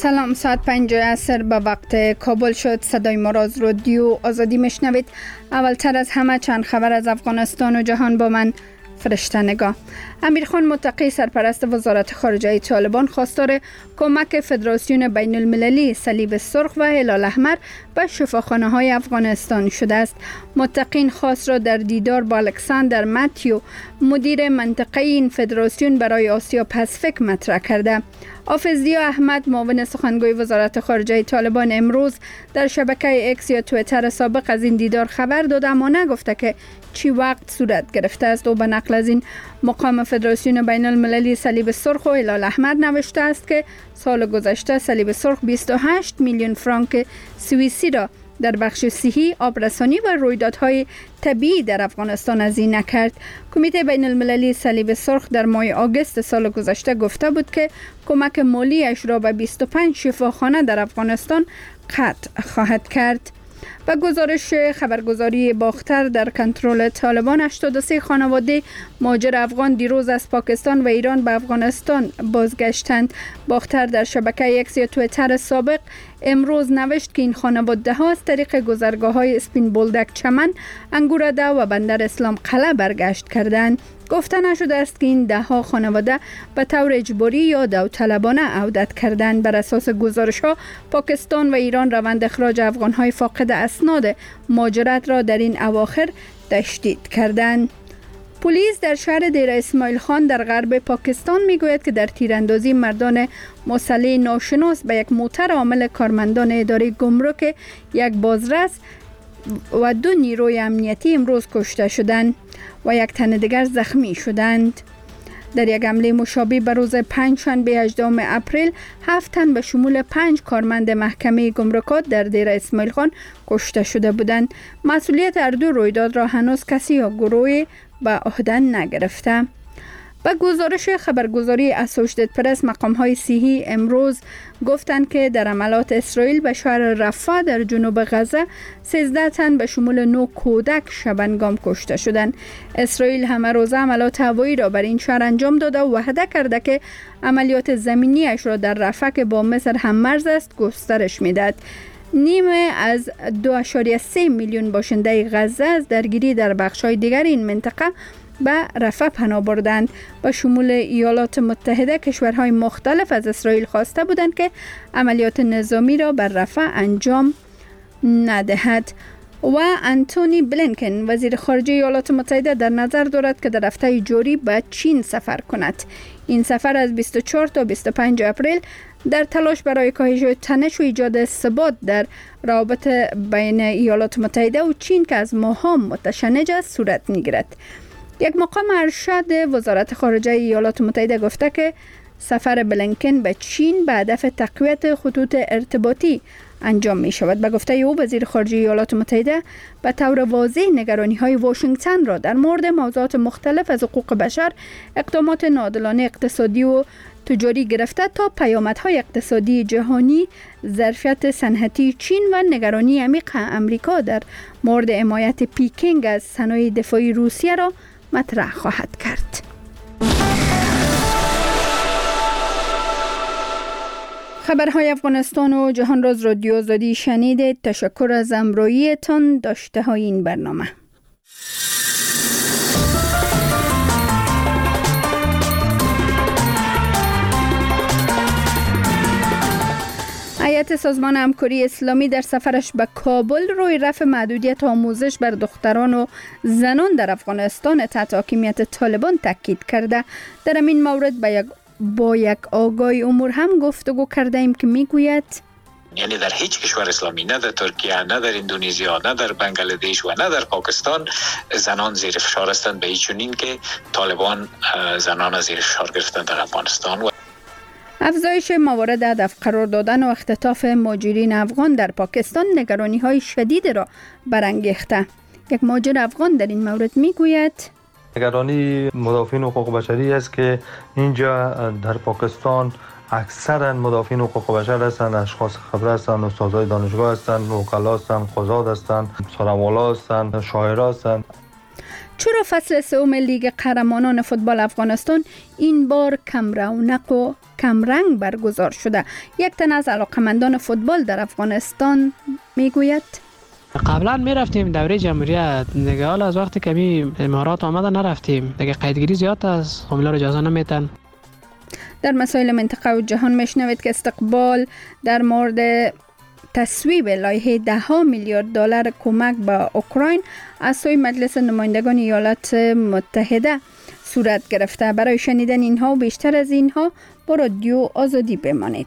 سلام، ساعت 5 عصر به وقت کابل شد. صدای ما را از رادیو آزادی میشنوید. اولتر از همه چند خبر از افغانستان و جهان با من فرشته نگاه. امیرخان متقی سرپرست وزارت خارجه طالبان خواستار کمک فدراسیون بین المللی صلیب سرخ و هلال احمر به شفاخانه های افغانستان شده است. متقی این خواست را در دیدار با الکساندر ماتیو مدیر منطقه این فدراسیون برای آسیا پاسفیک مطرح کرده. حافظ احمد معاون سخنگوی وزارت خارجه طالبان امروز در شبکه اکس یا توییتر سابق از این دیدار خبر داده، اما نگفته که چی وقت صورت گرفته است. و به نقل از این مقام فدراسیون بین المللی صلیب سرخ و هلال احمر نوشته است که سال گذشته صلیب سرخ 28 میلیون فرانک سوئیسی را در بخش صحی، آبرسانی و رویدادهای طبیعی در افغانستان هزینه کرد. کمیته بین المللی صلیب سرخ در ماه آگوست سال گذشته گفته بود که کمک مالیش را به 25 شفاخانه در افغانستان قطع خواهد کرد. و گزارش خبرگزاری باختر در کنترل طالبان 83 خانواده مهاجر افغان دیروز از پاکستان و ایران به افغانستان بازگشتند. باختر در شبکه اکس یا توییتر سابق امروز نوشت که این خانواده ها از طریق گذرگاه‌های اسپین بولدک چمن، انگورده و بندر اسلام قلعه برگشت کردند. گفته نشده است که این 10 خانواده به طور اجباری یا داوطلبانه عودت کردند. بر اساس گزارش‌ها پاکستان و ایران روند اخراج افغان‌های فاقد اسناد مهاجرت را در این اواخر تشدید کردند. پلیس در شهر دیر اسماعیل خان در غرب پاکستان میگوید که در تیراندازی مردان مسلح ناشناس به یک موتر عامل کارمندان اداره گمرک، یک بازرس و 2 نیروی امنیتی امروز کشته شدند و 1 تن دیگر زخمی شدند. در یک حمله مشابه به روز پنجشنبه 18 اپریل 7 تن به شمول 5 کارمند محکمه گمرکات در دیر اسماعیل خان کشته شده بودند. مسئولیت هر 2 رویداد را هنوز کسی یا گروهی به عهده نگرفته. با گزارش خبرگزاری اسوشیتد پرس، مقام‌های صحی امروز گفتند که در حملات اسرائیل به شهر رفح در جنوب غزه 13 تن به شمول 9 کودک شبنگام کشته شدند. اسرائیل همه روزه حملات هوایی را بر این شهر انجام داده و وعده کرده که عملیات زمینیش را در رفح که با مصر هم مرز است گسترش می‌دهد. نیمه از 2.3 میلیون باشنده غزه از درگیری در بخش‌های دیگر این منطقه به رفح پناه بردند. به شمول ایالات متحده کشورهای مختلف از اسرائیل خواسته بودند که عملیات نظامی را بر رفح انجام ندهد. و انتونی بلینکن وزیر خارجه ایالات متحده در نظر دارد که در هفته جاری به چین سفر کند. این سفر از 24 تا 25 اپریل در تلاش برای کاهش تنش و ایجاد ثبات در روابط بین ایالات متحده و چین که از ماه‌ها متشنج است صورت می‌گیرد. یک مقام ارشد وزارت خارجه ایالات متحده گفته که سفر بلینکن به چین به هدف تقویت خطوط ارتباطی انجام می شود. به گفته او وزیر خارجه ایالات متحده به طور واضح نگرانی‌های واشنگتن را در مورد موضوعات مختلف از حقوق بشر، اقدامات ناعادلانه اقتصادی و تجاری گرفته تا پیامدهای اقتصادی جهانی، ظرفیت صنعتی چین و نگرانی عمیق امریکا در مورد حمایت پکینگ از صنایع دفاعی روسیه را مطرح خواهد کرد. خبرهای افغانستان و جهان را از رادیو آزادی شنیدید. تشکر از همراهیتان. داشته های این برنامه. هیئت سازمان همکاری اسلامی در سفرش به کابل روی رفع محدودیت آموزش بر دختران و زنان در افغانستان تحت حاکمیت طالبان تاکید کرده. در این مورد با یک آگاهی امور هم گفتگو کرده ایم که میگوید یعنی در هیچ کشور اسلامی، نه در ترکیه، نه در اندونزیا، نه در بنگلادش و نه در پاکستان زنان زیر فشار هستند، به هیچ چنین که طالبان زنان زیر فشار گرفتند در افغانستان. افزایش موارد هدف قرار دادن و اختطاف مهاجرین افغان در پاکستان نگرانی‌های شدید را برانگیخته. یک مهاجر افغان در این مورد میگوید نگرانی مدافعین حقوق بشری است که اینجا در پاکستان اکثرا مدافعین حقوق بشر هستند، اشخاص خبره هستند، استادای دانشگاه هستند، وکلا هستند، قضات هستند، سرمالا هستند، شاعران هستند. چرا فصل سوم لیگ قهرمانان فوتبال افغانستان این بار کم رونق و کم رنگ برگزار شده؟ یک تن از علاقمندان فوتبال در افغانستان میگوید قبلا میرفتیم دوره جمهوریت دیگه، حالا از وقتی که می امارات آمده نرفتیم دیگه، قیدگیری زیاد است، فامیلا رو اجازه نمیتن. در مسائل منطقه و جهان میشنوید که استقبال در مورد تصویب لایحه 10 میلیارد دلار کمک به اوکراین از سوی مجلس نمایندگان ایالات متحده صورت گرفته. برای شنیدن اینها و بیشتر از اینها با رادیو آزادی بمانید.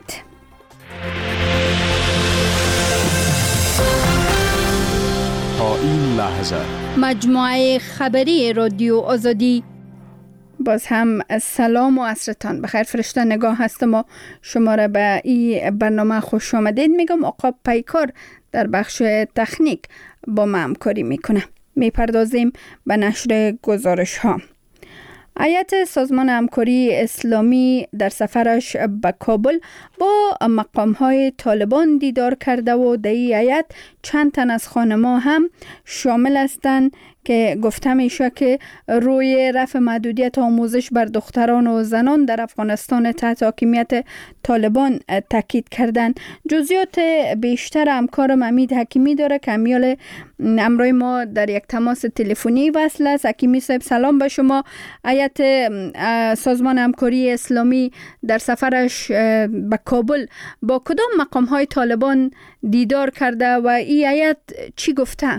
تا این لحظه مجموعه خبری رادیو آزادی. باز هم سلام و عصرتان بخیر. فرشته نگاه هستم و شما را به این برنامه خوش آمدید میگم. آقا پیکار در بخش تکنیک با ما همکاری میکنه. میپردازیم به نشر گزارش ها. هیئت سازمان همکاری اسلامی در سفرش به کابل با مقام‌های طالبان دیدار کرده و در این هیئت چند تن از خانم‌ها هم شامل هستند که گفته میشه که روی رفع محدودیت آموزش بر دختران و زنان در افغانستان تحت حاکمیت طالبان تاکید کردن. جزئیات بیشتر همکارم امید حکیمی داره که امیال امروی ما در یک تماس تلفنی وصل است. حکیمی صاحب سلام به شما. هیئت سازمان همکاری اسلامی در سفرش به کابل با کدام مقام‌های طالبان دیدار کرده و این هیئت چی گفته؟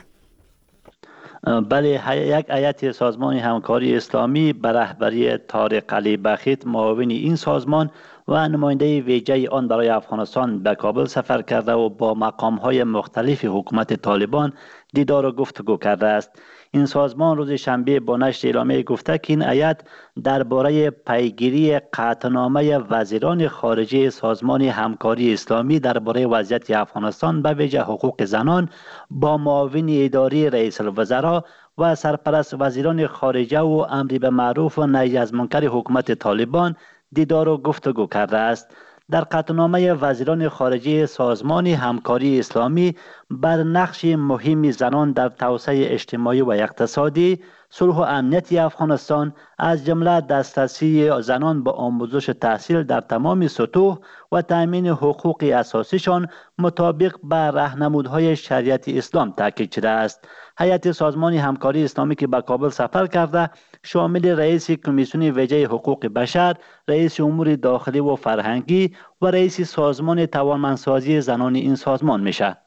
بله، یک هیئت سازمان همکاری اسلامی به رهبری طارق علی بخیت معاون این سازمان و نماینده ویژه آن برای افغانستان به کابل سفر کرده و با مقام‌های مختلف حکومت طالبان دیدار و گفتگو کرده است. این سازمان روز شنبه با نشر اعلامیه گفته که این هیئت درباره پیگیری قطعنامه وزیران خارجه سازمان همکاری اسلامی درباره وضعیت افغانستان به ویژه حقوق زنان با معاون اداری رئیس الوزراء و سرپرست وزیران خارجه و امر به معروف و نهی از منکر حکومت طالبان دیدار و گفتگو کرده است. در قطعنامه وزیران خارجه سازمان همکاری اسلامی بر نقش مهم زنان در توسعه اجتماعی و اقتصادی، صلح و امنیت افغانستان از جمله دسترسی زنان به آموزش تحصیل در تمام سطوح و تأمین حقوق اساسیشان مطابق به راهنمودهای شریعت اسلام تاکید شده است. هیئت سازمان همکاری اسلامی که به کابل سفر کرده شامل رئیس کمیسیون ویژه حقوق بشر، رئیس امور داخلی و فرهنگی و رئیس سازمان توانمندسازی زنان این سازمان میشه.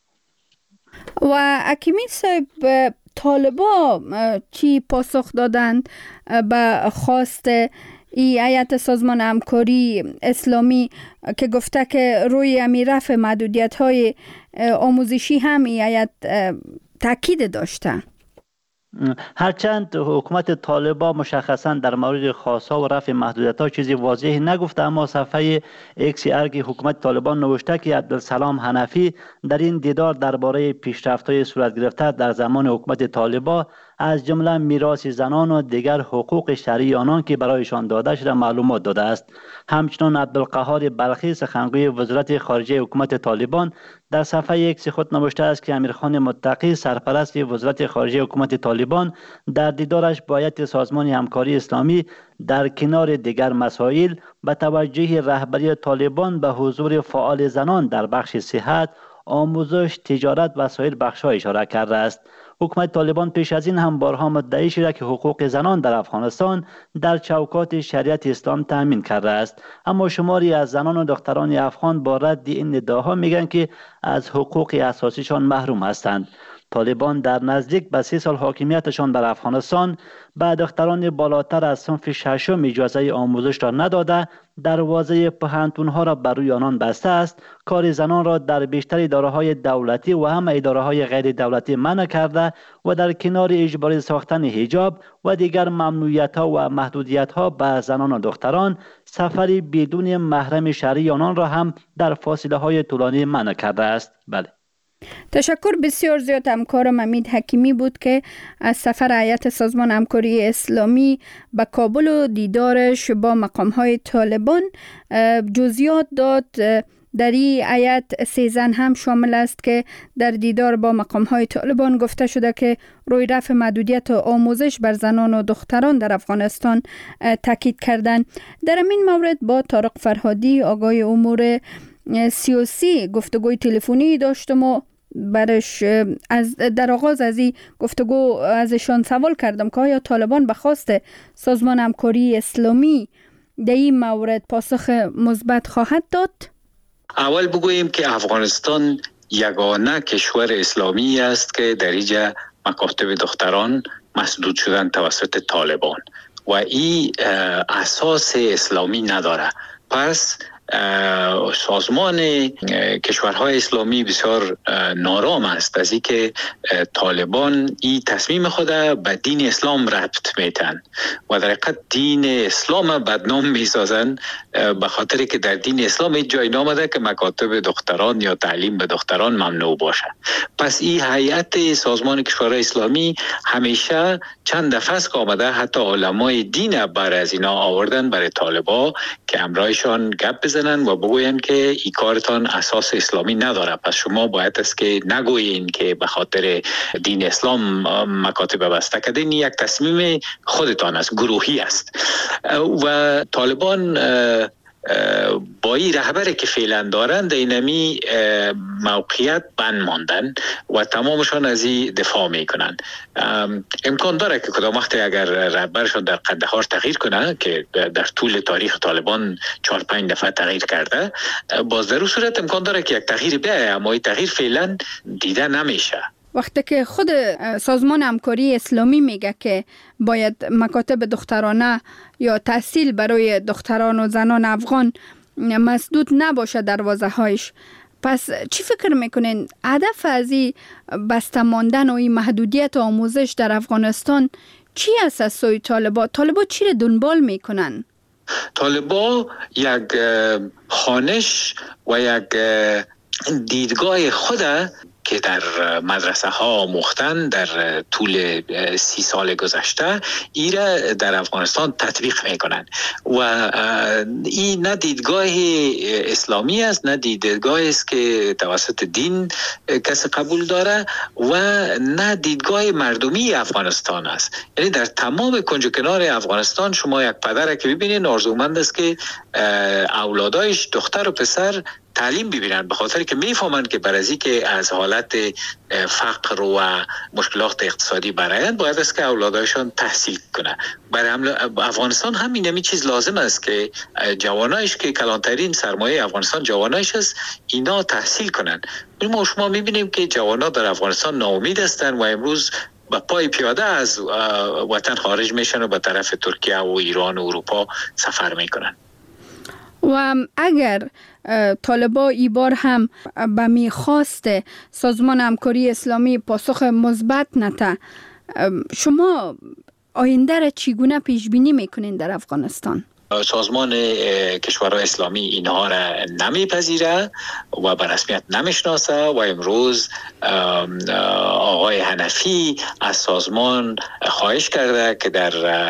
و حکیمی صاحب، طالبا چی پاسخ دادند به خواست این هیئت سازمان همکاری اسلامی که گفته که روی رفع محدودیت‌های آموزشی هم این هیئت تاکید داشته؟ هرچند حکومت طالبان مشخصا در مورد خاصا و رفع محدودیت‌ها چیزی واضح نگفته، اما صفحه ایکس ارگ حکومت طالبان نوشته که عبدالسلام حنفی در این دیدار درباره پیشرفت‌های صورت گرفته در زمان حکومت طالبان از جمله میراث زنان و دیگر حقوق شرعی آنان که برایشان داده شده معلومات داده است. همچنین عبدالقهار بلخی سخنگوی وزارت خارجه حکومت طالبان در صفحه ایکس خود نوشته است که امیرخان متقی سرپرست وزارت خارجه حکومت طالبان در دیدارش با هیئت سازمان همکاری اسلامی در کنار دیگر مسائل به توجه رهبری طالبان به حضور فعال زنان در بخش صحت، آموزش، تجارت و سایر بخش‌ها اشاره کرده است. حکومت طالبان پیش از این هم بارها مدعی شده که حقوق زنان در افغانستان در چوکات شریعت اسلام تامین کرده است، اما شماری از زنان و دختران افغان با رد این ادعاها میگن که از حقوق اساسیشان محروم هستند. طالبان در نزدیک به 3 سال حاکمیتشان در افغانستان به دختران بالاتر از صنف ششم اجازه آموزش را نداده، دروازه پوهنتون‌ها را بر روی آنان بسته است، کار زنان را در بیشتر اداره‌های دولتی و هم اداره‌های غیر دولتی منع کرده و در کنار اجباری ساختن حجاب و دیگر ممنوعیت‌ها و محدودیت‌ها به زنان و دختران، سفری بدون محرم شرعی آنان را هم در فاصله‌های طولانی منع کرده است. بله. تشکر بسیار زیاد. همکارم امید حکیمی بود که از سفر هیئت سازمان همکاری اسلامی به کابل و دیدارش با مقام‌های طالبان جزئیات داد در این هیئت 3 زن هم شامل است که در دیدار با مقام‌های طالبان گفته شده که روی رفع محدودیت آموزش بر زنان و دختران در افغانستان تاکید کردند. در این مورد با طارق فرهادی آگای امور سیاسی گفتگوی تلفنی داشتم و برش در آغاز از این گفتگو ازشان سوال کردم که آیا طالبان به خواست سازمان همکاری اسلامی در این مورد پاسخ مثبت خواهد داد؟ اول بگوییم که افغانستان یگانه کشور اسلامی است که در اینجا مکاتب دختران مسدود شدن توسط طالبان و این اساس اسلامی نداره. پس سازمان کشورهای اسلامی بسیار نارام است از اینکه طالبان این تصمیم خود به دین اسلام ربط میتن و در حقیقت دین اسلام بدنام میسازن، به خاطر که در دین اسلام هیچ جای نامده که مکاتب دختران یا تعلیم به دختران ممنوع باشه. پس این هیئت سازمان کشورهای اسلامی همیشه چند دفعه است که آمده حتی علمای دین بر از اینا آوردن برای طالبا که امرایشان گپ بزنن و بگوین که این کارتان اساس اسلامی نداره. پس شما باید است که نگویین که به خاطر دین اسلام مکاتب بسته کردین. یک تصمیم خودتان است، گروهی است. و طالبان با این رهبری که فعلا دارند اینمی موقعیت بند ماندن و تمامشان از این دفاع میکنن. امکان داره که کدام وقت اگر رهبرشان در قندهار تغییر کنه که در طول تاریخ طالبان 4-5 دفعه تغییر کرده، باز در اون صورت امکان داره که یک تغییر بیاید، اما این تغییر فعلا دیده نمیشه. وقتی که خود سازمان همکاری اسلامی میگه که باید مکاتب دخترانه یا تحصیل برای دختران و زنان افغان مسدود نباشه دروازه‌هایش، پس چی فکر میکنین هدف از این بسته ماندن و این محدودیت آموزش در افغانستان چی است از سوی طالبا چی رو دنبال میکنن؟ طالبا یک خوانش و یک دیدگاه خود که در مدرسه ها آموختن در طول 30 سال گذشته ایره در افغانستان تطبیق میکنن و این نه دیدگاه اسلامی است، نه دیدگاه است که توسط دین کسی قبول داره و نه دیدگاه مردمی افغانستان است. یعنی در تمام کنج و کنار افغانستان شما یک پدر که ببینید آرزومند است که اولادایش دختر و پسر تعلیم ببینن، به خاطر که میفهمند که برای که از حالت فقر و مشکلات اقتصادی برآیند باید است که اولادایشان تحصیل کنه. برای افغانستان همین چیز لازم است که جوانایش که کلانترین سرمایه افغانستان جوانایش است اینا تحصیل کنن. ما شما میبینیم که جوانا در افغانستان ناامید هستند و امروز با پای پیاده از وطن خارج میشن و به طرف ترکیه و ایران و اروپا سفر میکنن. و اگر طالبا ای بار هم به میخواست سازمان همکاری اسلامی پاسخ مثبت نده، شما آینده را چگونه پیش بینی میکنین در افغانستان؟ سازمان کشورهای اسلامی اینها را نمیپذیره و به رسمیت نمیشناسه و امروز آقای حنفی از سازمان خواهش کرده که در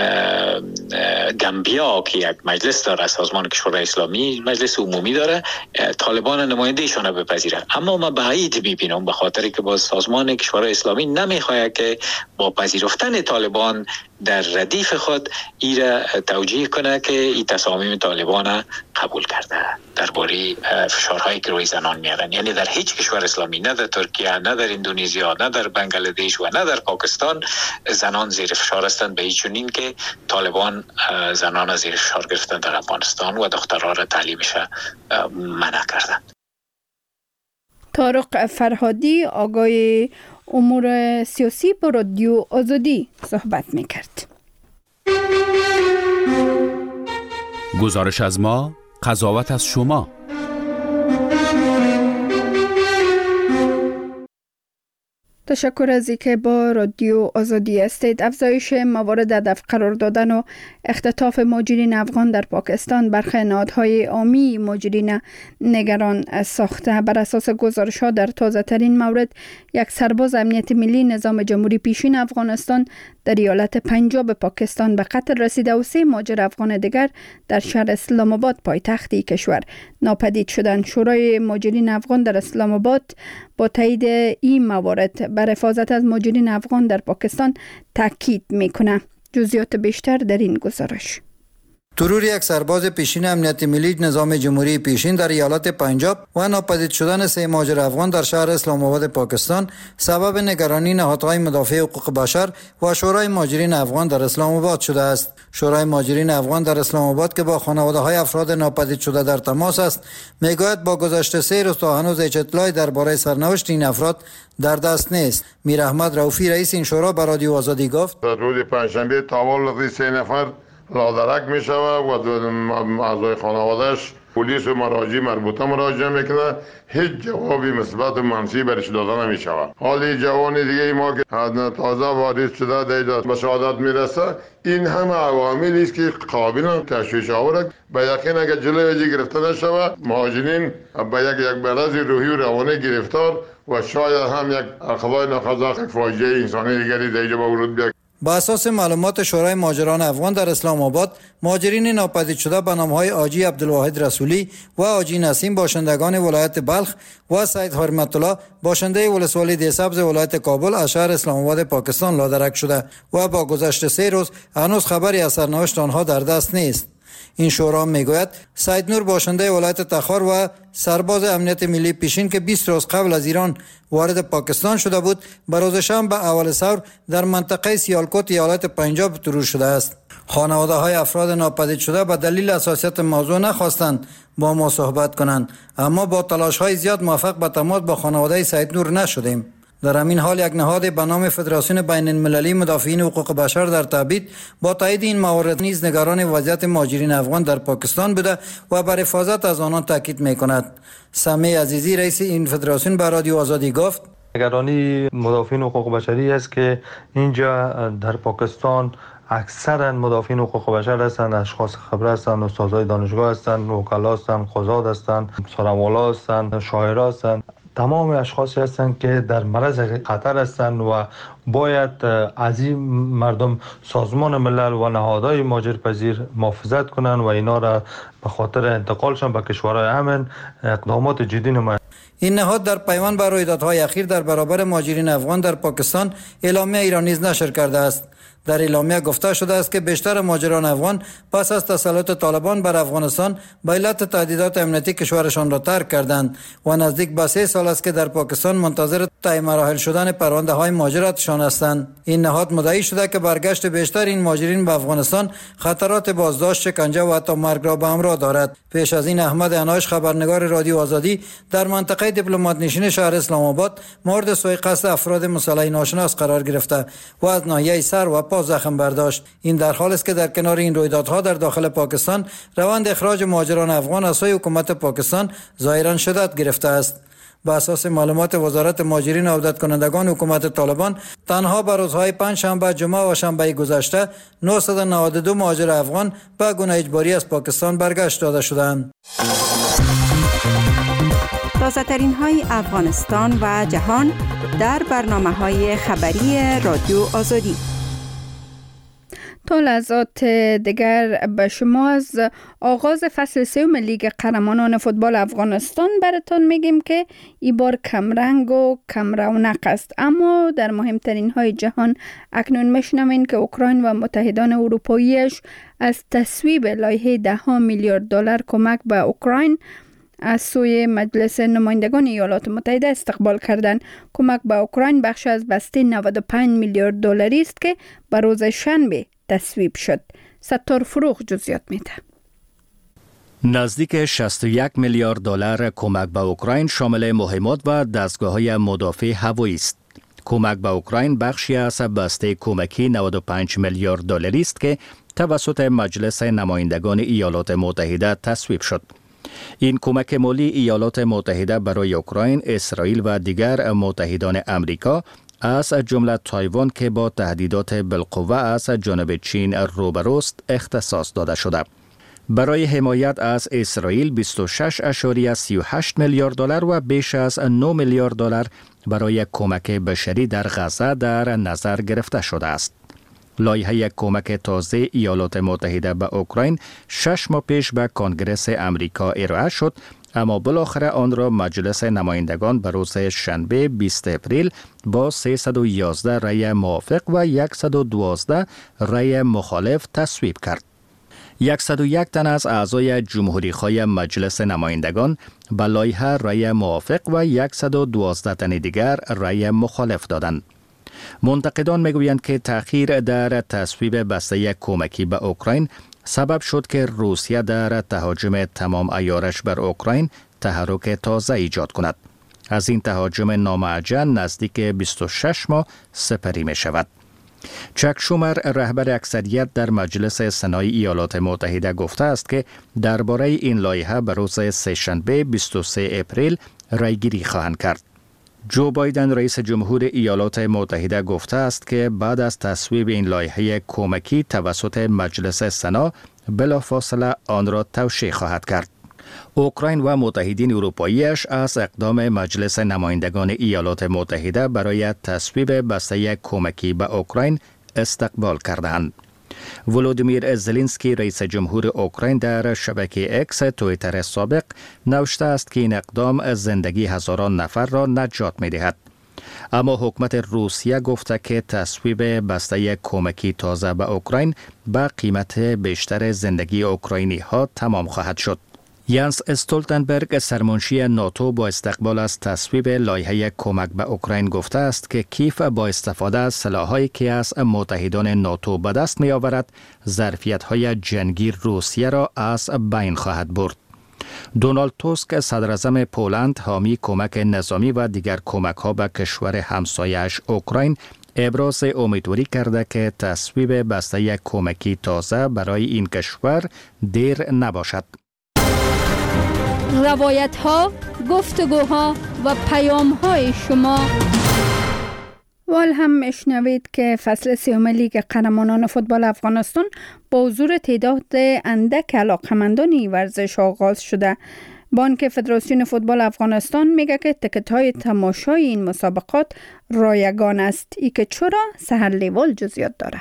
گامبیا که یک مجلس داره، سازمان کشورهای اسلامی مجلس عمومی داره، طالبان نماینده ایشان بپذیره. اما ما بعید میبینم، به خاطر که با سازمان کشورهای اسلامی نمیخواد که با پذیرفتن طالبان در ردیف خود ایره توجیه کنه که این تصامیم طالبان قبول کرده درباره فشارهایی که روی زنان میارن. یعنی در هیچ کشور اسلامی، نه در ترکیه، نه در اندونزیا، نه در بنگلادش و نه در پاکستان زنان زیر فشار هستند به این چنین که طالبان زنان زیر فشار گرفتن در افغانستان و دخترها را تعلیمش منع کردند. طارق فرهادی آگای امور سیاسی با رادیو آزادی صحبت میکرد. گزارش از ما، قضاوت از شما. تشکر از اینکه با رادیو آزادی هستید. افزایش موارد هدف قرار دادن و اختطاف مهاجرین افغان در پاکستان برخی نهادهای عامی مهاجرین نگران ساخته. بر اساس گزارش‌ها در تازه ترین مورد یک سرباز امنیت ملی نظام جمهوری پیشین افغانستان در ایالت پنجاب پاکستان به قتل رسیده و 3 مهاجر افغان دیگر در شهر اسلام آباد پایتخت کشور ناپدید شدند. شورای مهاجرین افغان در اسلام آباد با تایید این موارد بر حفاظت از مهاجرین افغان در پاکستان تاکید میکنه. جزئیات بیشتر در این گزارش. ترور یک سرباز پیشین امنیت ملی نظام جمهوری پیشین در ایالت پنجاب و ناپدید شدن 3 مهاجر افغان در شهر اسلام آباد پاکستان سبب نگرانی نهادهای مدافع حقوق بشر و شورای مهاجرین افغان در اسلام آباد شده است. شورای مهاجرین افغان در اسلام آباد که با خانواده‌های افراد ناپدید شده در تماس است، میگوید با گذشت 3 روز تا هنوز هیچ اطلاعی درباره سرنوشت این افراد در دست نیست. میر احمد رؤوفی رئیس این شورا به رادیو آزادی گفت: روز پنجشنبه تاول 3 نفر لادرک می شود و اعضای خانوادهش پلیس و مراجع مربوطه مراجعه میکنه، هیچ جوابی مثبت و منفی برش داده نمی شود. حالی جوان دیگه ما که تازه وارد شده به شهادت میرسه، این همه عواملی است که قابل تشویش آورد. به یقین اگر جلوی گرفته نشود، مهاجرین به یک مرض روحی و روانی گرفتار و شاید هم یک خدای ناخواسته فاجعه انسانی دیگری در اینجا ورود بیاید. با اساس معلومات شورای مهاجران افغان در اسلام آباد، مهاجرین ناپدید شده به نام‌های حاجی عبدالواحد رسولی و حاجی نسیم باشندگان ولایت بلخ و سید حرمت الله باشنده ولسوالی دیسبز ولایت کابل از شهر اسلام آباد پاکستان لادرک شده و با گذشت 3 روز هنوز خبری از سرنوشت آنها در دست نیست. این شورا میگوید سید نور باشنده ولایت تخار و سرباز امنیت ملی پیشین که 20 روز قبل از ایران وارد پاکستان شده بود، به روز شنبه اول ثور در منطقه سیالکوت ایالت پنجاب ترور شده است. خانواده‌های افراد ناپدید شده به دلیل حساسیت موضوع نخواستند با ما صحبت کنند، اما با تلاش‌های زیاد موفق به تماس با خانواده سید نور نشدیم. در همین حال یک نهاد به نام فدراسیون بین المللی مدافعین حقوق بشر در تبعید با تایید این موارد نیز نگران وضعیت مهاجرین افغان در پاکستان بوده و بر حفاظت از آنان تاکید می‌کند. سمیع عزیزی رئیس این فدراسیون به رادیو آزادی گفت: نگرانی مدافعین حقوق بشری است که اینجا در پاکستان اکثرا مدافعین حقوق بشر هستند، اشخاص خبره هستند، استادای دانشگاه هستند، وکلا هستند، قضات هستند، سرمالا هستند، شاعران هستند. تمام اشخاصی هستند که در معرض خطر هستند و باید از این مردم سازمان ملل و نهادهای مهاجرپذیر محافظت کنند و اینا را به خاطر انتقالشان به کشورهای امن اقدامات جدی نمایند. این نهاد در پیوند بر رویدادهای اخیر در برابر مهاجرین افغان در پاکستان اعلامیه ایران نیز نشر کرده است. در اعلامیه گفته شده است که بیشتر مهاجران افغان پس از تسلط طالبان بر افغانستان به علت تهدیدات امنیتی کشورشان را ترک کردند و نزدیک به 3 سال است که در پاکستان منتظر طی مراحل شدن پرونده های مهاجرتشان هستند. این نهاد مدعی شده که برگشت بیشتر این مهاجرین به افغانستان خطرات بازداشت، شکنجه و حتی مرگ را به همراه دارد. پیش از این احمد عنایش خبرنگار رادیو آزادی در منطقه دیپلمات نشین شهر اسلام آباد مورد سوء قصد افراد مسلح ناشناس قرار گرفته و از ناحیه سر و پا زخم برداشت. این در حالی است که در کنار این رویدادها در داخل پاکستان روند اخراج مهاجران افغان از سوی حکومت پاکستان ظاهرا شدت گرفته است. با اساس معلومات وزارت مهاجرین و عودت کنندگان حکومت طالبان، تنها بر روزهای پنجشنبه، جمعه و شنبه گذشته 992 مهاجر افغان به گونه اجباری از پاکستان برگشت داده شدند. تازه ترین های افغانستان و جهان در برنامه‌های خبری رادیو آزادی. تا لحظات دیگر به شما از آغاز فصل 3 لیگ قهرمانان فوتبال افغانستان براتون میگیم که این بار کمرنگ و کم رونق است، اما در مهمترین های جهان اکنون میشنوین که اوکراین و متحدان اروپاییش از تصویب لایحه 10 میلیارد دلار کمک به اوکراین از سوی مجلس نمایندگان ایالات متحده استقبال کردند. کمک به اوکراین بخش از بسته 95 میلیارد دلاری است که به روز شنبه تصویب شد. ستار فروغ جزئیات میده. نزدیک 61 میلیارد دلار کمک به اوکراین شامل مهمات و دستگاه‌های مدافع هوایی است. کمک به اوکراین بخشی از بسته کمکی 95 میلیارد دلاری است که توسط مجلس نمایندگان ایالات متحده تصویب شد. این کمک مالی ایالات متحده برای اوکراین، اسرائیل و دیگر متحدان امریکا از جمله تایوان که با تهدیدات بالقوه از جانب چین روبروست اختصاص داده شده. برای حمایت از اسرائیل 26.38 میلیارد دلار و بیش از 9 میلیارد دلار برای کمک بشری در غزه در نظر گرفته شده است. لایحه کمک تازه ایالات متحده به اوکراین 6 ماه پیش به کنگره امریکا ارائه شد، اما بالاخره آن را مجلس نمایندگان به روز شنبه 20 اپریل با 311 رأی موافق و 112 رأی مخالف تصویب کرد. 101 تن از اعضای جمهوری‌خواه مجلس نمایندگان به لایحه رأی موافق و 112 تن دیگر رأی مخالف دادند. منتقدان میگویند که تأخیر در تصویب بسته کمکی به اوکراین سبب شد که روسیه در تهاجم تمام عیارش بر اوکراین تحرک تازه ایجاد کند. از این تهاجم نامعجن نزدیک 26 ماه سپری می شود. چک شومر رهبر اکثریت در مجلس سنای ایالات متحده گفته است که درباره این لایحه به روز سه‌شنبه 23 اپریل رایگیری خواهند کرد. جو بایدن رئیس جمهور ایالات متحده گفته است که بعد از تصویب این لایحه کمکی توسط مجلس سنا بلافاصله آن را توشیح خواهد کرد. اوکراین و متحدین اروپاییش از اقدام مجلس نمایندگان ایالات متحده برای تصویب بسته کمکی به اوکراین استقبال کردند. ولودیمیر زلنسکی رئیس جمهور اوکراین در شبکه اکس توییتر سابق نوشته است که این اقدام زندگی هزاران نفر را نجات می دهد. اما حکومت روسیه گفته که تصویب بسته کمکی تازه به اوکراین با قیمت بیشتر زندگی اوکراینی ها تمام خواهد شد. یانس استولتنبرگ سرمنشی ناتو با استقبال از تصویب لایحه کمک به اوکراین گفته است که کیف با استفاده از سلاح‌هایی که از متحدان ناتو به دست می آورد ظرفیت‌های جنگی روسیه را از بین خواهد برد. دونالد توسک صدر اعظم پولند حامی کمک نظامی و دیگر کمک‌ها به کشور همسایه‌اش اوکراین ابراز امیدواری کرده که تصویب بسته کمکی تازه برای این کشور دیر نباشد. روایت ها، گفتگوها و پیام های شما. وال هم میشنوید که فصل سوم لیگ قهرمانان فوتبال افغانستان با حضور تعداد اندک علاقمندان ورزش آغاز شده. بانک فدراسیون فوتبال افغانستان میگه که تکت های تماشای این مسابقات رایگان است. ای که چرا سحر لیوال جزئیات داره.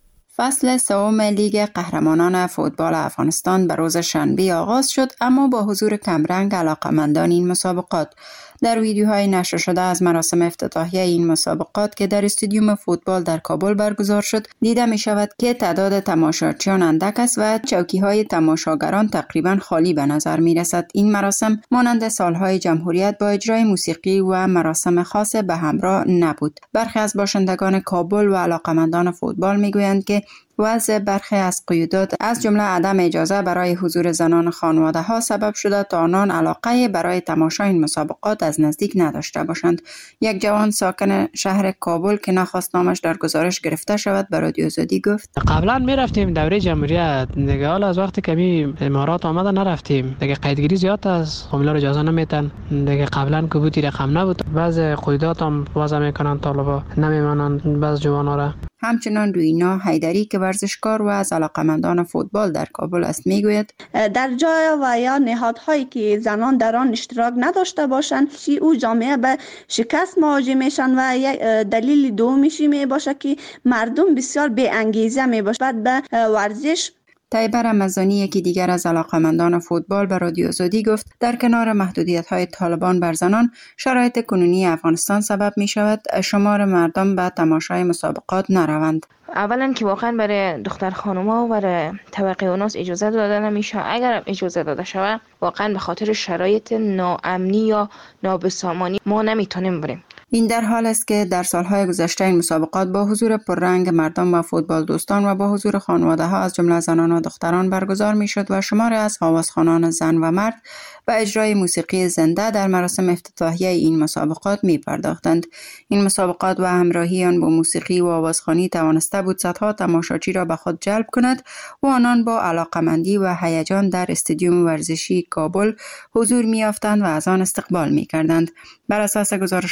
فصل سوم لیگ قهرمانان فوتبال افغانستان به روز شنبه آغاز شد، اما با حضور کمرنگ علاقمندان این مسابقات. در ویدیوهای نشر شده از مراسم افتتاحیه این مسابقات که در استادیوم فوتبال در کابل برگزار شد دیده می شود که تعداد تماشاچیان اندک است و چوکی‌های تماشاگران تقریبا خالی به نظر می رسد. این مراسم مانند سالهای جمهوریت با اجرای موسیقی و مراسم خاص به همراه نبود. برخی از باشندگان کابل و علاقمندان فوتبال می گویند که وضع برخی از قیودات از جمله عدم اجازه برای حضور زنان خانواده ها سبب شده تا آنان علاقه برای تماشای این مسابقات از نزدیک نداشته باشند. یک جوان ساکن شهر کابل که نخواست نامش در گزارش گرفته شود به رادیو آزادی گفت قبلا میرفتیم دوره جمهوریت، دیگه حالا از وقتی که امارات آمده نرفتیم. دیگه قیدگیری زیاد است، فامیلا رو اجازه نمیدن. دیگه قبلا که بودی رقم نبود. بعض قیودات هم وضع میکنن، طالبا نمیمانن بعض جوانا را. همچنان روینا حیدری که ورزشکار و از علاقمندان فوتبال در کابل است میگوید در جای و یا نهادهایی که زنان در آن اشتراک نداشته باشند او جامعه به شکست مواجه میشن و یک دلیل دومیشی می باشه که مردم بسیار بی انگیزه می باشند به ورزش. طیبه رمضانی یکی دیگر از علاقمندان فوتبال به رادیو آزادی گفت در کنار محدودیت‌های طالبان بر زنان، شرایط کنونی افغانستان سبب می شود شمار مردم به تماشای مسابقات نروند. اولا که واقعا برای دختر خانوما و برای طبقه اوناس اجازه داده نمیشه. اگر اجازه داده شود واقعا به خاطر شرایط ناامنی یا نابسامانی ما نمیتونیم بریم. این در حال است که در سالهای گذشته این مسابقات با حضور پررنگ مردم و فوتبال دوستان و با حضور خانواده ها از جمله زنان و دختران برگزار می شد و شماری از هوازخوانان زن و مرد و اجرای موسیقی زنده در مراسم افتتاحیه این مسابقات می پرداختند. این مسابقات و همراهی آن با موسیقی و آوازخوانی توانسته بود صدها تماشاچی را به خود جلب کند و آنان با علاقمندی و هیجان در استادیوم ورزشی کابل حضور می یافتند و از آن استقبال می کردند. بر اساس گزارش‌ها در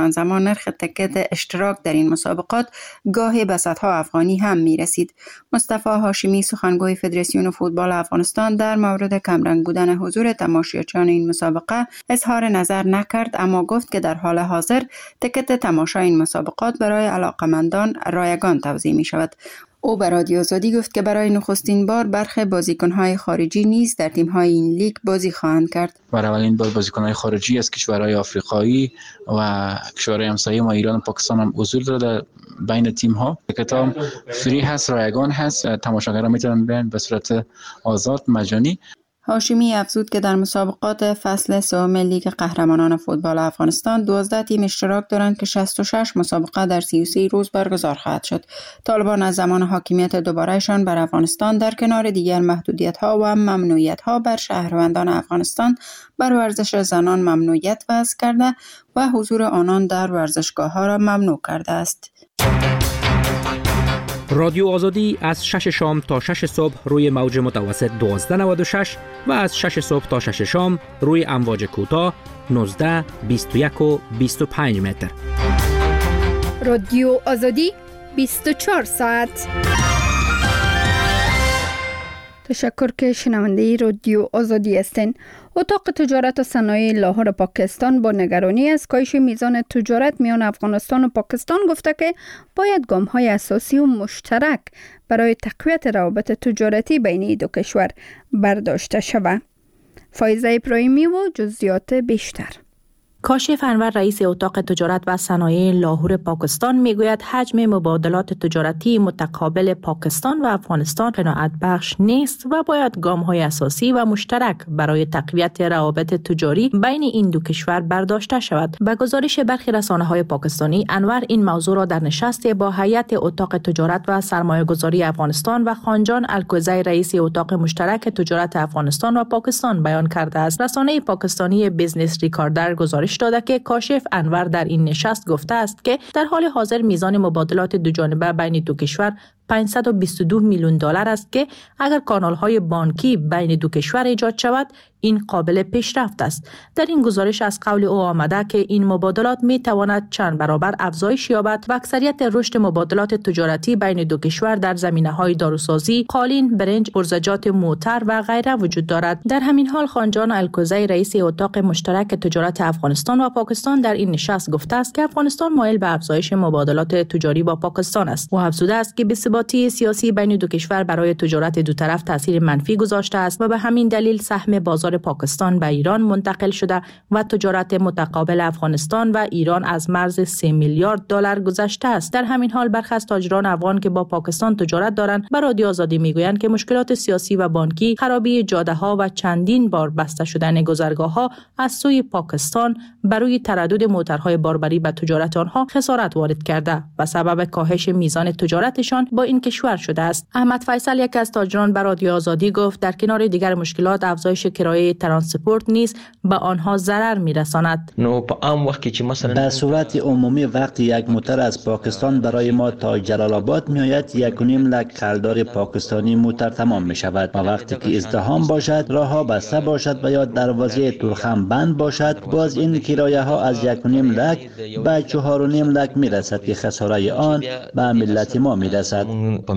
آن زمان نرخ تکت اشتراک در این مسابقات گاهی به صدها افغانی هم می رسید. مصطفی هاشمی سخنگوی فدراسیون فوتبال افغانستان در مورد کمرنگ بودن حضور تماشاچیان این مسابقه اظهار نظر نکرد، اما گفت که در حال حاضر تکت تماشای این مسابقات برای علاقمندان رایگان توزیع می شود. او به رادیو آزادی گفت که برای نخستین بار برخی بازیکن‌های خارجی نیز در تیم‌های این لیگ بازی خواهند کرد. برای اولین بار بازیکن‌های خارجی از کشورهای آفریقایی و کشورهای همسایه ما ایران و پاکستان هم حضور داره در بین تیم‌ها. کتاب فری هست، رایگان هست، تماشاگران میتونن بیان به صورت آزاد مجانی. هاشمی افزود که در مسابقات فصل سوم لیگ قهرمانان فوتبال افغانستان 12 تیم اشتراک دارند که 66 مسابقه در 33 روز برگزار خواهد شد. طالبان از زمان حاکمیت دوبارهشان بر افغانستان در کنار دیگر محدودیت‌ها و ممنوعیت‌ها بر شهروندان افغانستان بر ورزش زنان ممنوعیت وضع کرده و حضور آنان در ورزشگاه‌ها را ممنوع کرده است. رادیو آزادی از 6 شام تا 6 صبح روی موج متوسط 1296 و از 6 صبح تا 6 شام روی امواج کوتاه 19 21 و 25 متر. رادیو آزادی 24 ساعت. تشکر که شنونده رادیو آزادی هستین. اتاق تجارت و صنایع لاهور پاکستان با نگرانی از کاهش میزان تجارت میان افغانستان و پاکستان گفته که باید گام‌های اساسی و مشترک برای تقویت روابط تجارتی بین این دو کشور برداشته شود. فایزه ابراهیمی و جزئیات بیشتر. کاشف انور رئیس اتاق تجارت و صنایع لاهور پاکستان میگوید حجم مبادلات تجارتی متقابل پاکستان و افغانستان قناعت بخش نیست و باید گام‌های اساسی و مشترک برای تقویت روابط تجاری بین این دو کشور برداشته شود. به گزارش برخی رسانه‌های پاکستانی، انور این موضوع را در نشستی با هیئت اتاق تجارت و سرمایه‌گذاری افغانستان و خانجان الکوزی رئیس اتاق مشترک تجارت افغانستان و پاکستان بیان کرده است. رسانه پاکستانی بیزنس ریکاردر گزارش داده که کاشف انور در این نشست گفته است که در حال حاضر میزان مبادلات دوجانبه بین دو کشور 522 میلیون دلار است که اگر کانال‌های بانکی بین دو کشور ایجاد شود این قابل پیشرفت است. در این گزارش از قول او آمده که این مبادلات می تواند چند برابر افزایش یابد و اکثریت رشد مبادلات تجارتی بین دو کشور در زمینه‌های داروسازی، قالین، برنج، پرزجات موتر و غیره وجود دارد. در همین حال خانجان الکوزی رئیس اتاق مشترک تجارت افغانستان و پاکستان در این نشست گفته است که افغانستان مایل به افزایش مبادلات تجاری با پاکستان است. او افزوده است که بی‌ثباتی سیاسی بین دو کشور برای تجارت دو طرف تاثیر منفی گذاشته است و به همین دلیل سهم بازار پاکستان به ایران منتقل شده و تجارت متقابل افغانستان و ایران از مرز 3 میلیارد دلار گذشته است. در همین حال برخی از تاجران افغان که با پاکستان تجارت دارند به رادیو آزادی میگویند که مشکلات سیاسی و بانکی، خرابی جاده‌ها و چندین بار بسته شدن گذرگاه‌ها از سوی پاکستان برای تردد موترهای باربری به تجارت آنها خسارت وارد کرده و سبب کاهش میزان تجارتشان با این کشور شده است. احمد فیصل یک از تاجران به رادیو آزادی گفت در کنار دیگر مشکلات افزایش کرایه ترانسپورت نیز به آنها ضرر میرساند. به صورت عمومی وقتی یک موتر از پاکستان برای ما تا جلال آباد میآید 1.5 لک خلدار پاکستانی موتر تمام می شود و وقتی که ازدحام باشد، راه ها بسته باشد و یا دروازه تورخم بند باشد، باز این کرایه ها از 1.5 لک به 4.5 لک می رسد که خساره آن به ملت ما می رسد.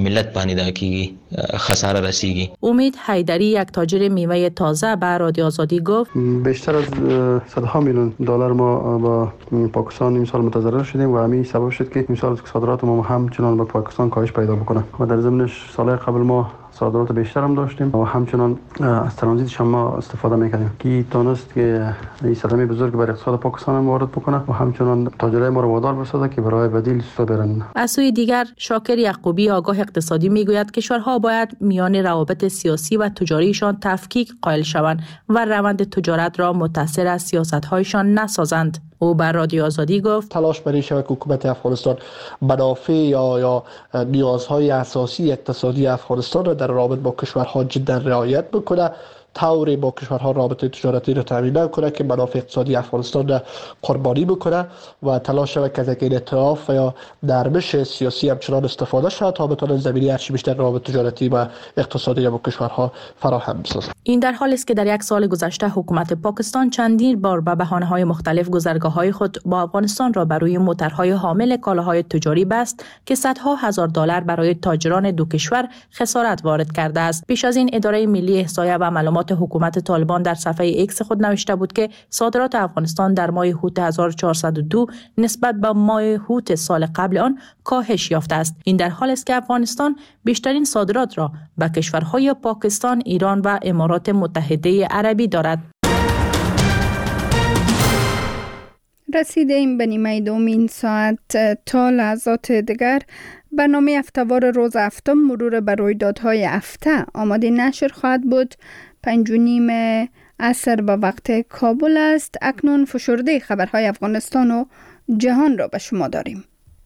خساره رسیدگی. امید حیدری یک تاجر میوه تازه به رادیو آزادی گفت بیشتر از صدها میلیون دلار ما با پاکستان این سال متضرر شدیم و همین سبب شد که این سال صادرات ما همچنان به پاکستان کاهش پیدا بکنه و در ضمنش سال قبل ما صادرات بیشتر هم داشتیم و همچنان از ترانزیتش هم ما استفاده میکنیم که تونست که این صدمه بزرگ بر اقتصاد پاکستان هم وارد بکنه و همچنان تاجرای ما رو وادار بسازه که برای بدیل سو برن. از سوی دیگر شاکر یعقوبی آگاه اقتصادی میگوید کشورها باید میان روابط سیاسی و تجاریشان تفکیک قائل شوند و روند تجارت را متأثر از سیاست‌هایشان نسازند. او بر رادیو آزادی گفت تلاش برای شود که حکومت افغانستان منافع یا نیازهای اساسی اقتصادی افغانستان را در رابطه با کشورها جدا رعایت بکنه طوری با کشورها رابطه تجارتی را تامین کنه که منافع اقتصادی افغانستان را قربانی بکنه و تلاش شود که از این ائتلاف و یا نرمش سیاسی همچنان استفاده شود تا بتونه زمینه هرچی بیشتر روابط تجارتی و اقتصادی با کشورها فراهم بسازد. این در حالی است که در یک سال گذشته حکومت پاکستان چندین بار به بهانه‌های مختلف گذرگاه‌های خود با افغانستان را بر روی موترهای حامل کالاهای تجاری بست که صدها هزار دلار برای تاجران دو کشور خسارت وارد کرده است. پیش از این اداره ملی احصایه و معلومات حکومت طالبان در صفحه ایکس خود نوشته بود که صادرات افغانستان در ماه هوت 1402 نسبت به ماه هوت سال قبل آن کاهش یافته است. این در حالی است که افغانستان بیشترین صادرات را به کشورهای پاکستان، ایران و امارات متحده عربی دارد. رسیدیم به نیمه دومین ساعت. تا لحظات دیگر برنامه هفته‌وار روز هفتم مرور بر رویدادهای هفته آماده نشر خواهد بود. 5:30 عصر به وقت کابل است. اکنون فشرده خبرهای افغانستان و جهان را به شما داریم.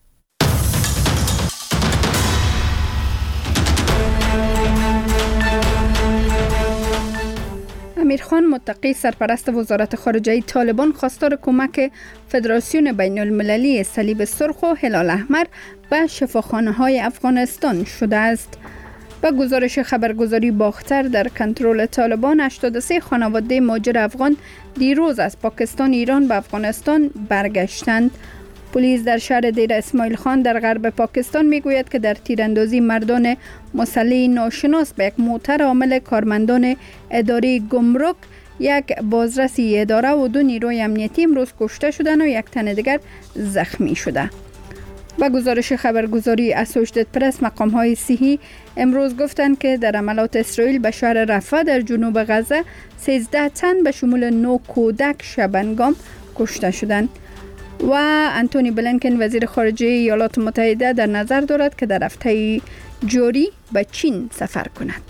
امیرخان متقی سرپرست وزارت خارجه طالبان خواستار کمک فدراسیون بین المللی صلیب سرخ و هلال احمر به شفاخانه‌های افغانستان شده است. با گزارش خبرگزاری باختر در کنترل طالبان 83 خانواده مهاجر افغان دیروز از پاکستان ایران به افغانستان برگشتند. پلیس در شهر دیر اسماعیل خان در غرب پاکستان میگوید که در تیراندازی مردان مسلح ناشناس به یک موتر حامل کارمندان اداره گمرک، یک بازرسی اداره و 2 نیروی امنیتی امروز کشته شدند و یک تن دیگر زخمی شده. با گزارش خبرگزاری اسوشیتد پرس مقام‌های صحی امروز گفتند که در حملات اسرائیل به شهر رفح در جنوب غزه 13 تن به شمول 9 کودک شبنگام کشته شدند. و انتونی بلینکن وزیر خارجه ایالات متحده در نظر دارد که در هفته جاری به چین سفر کند.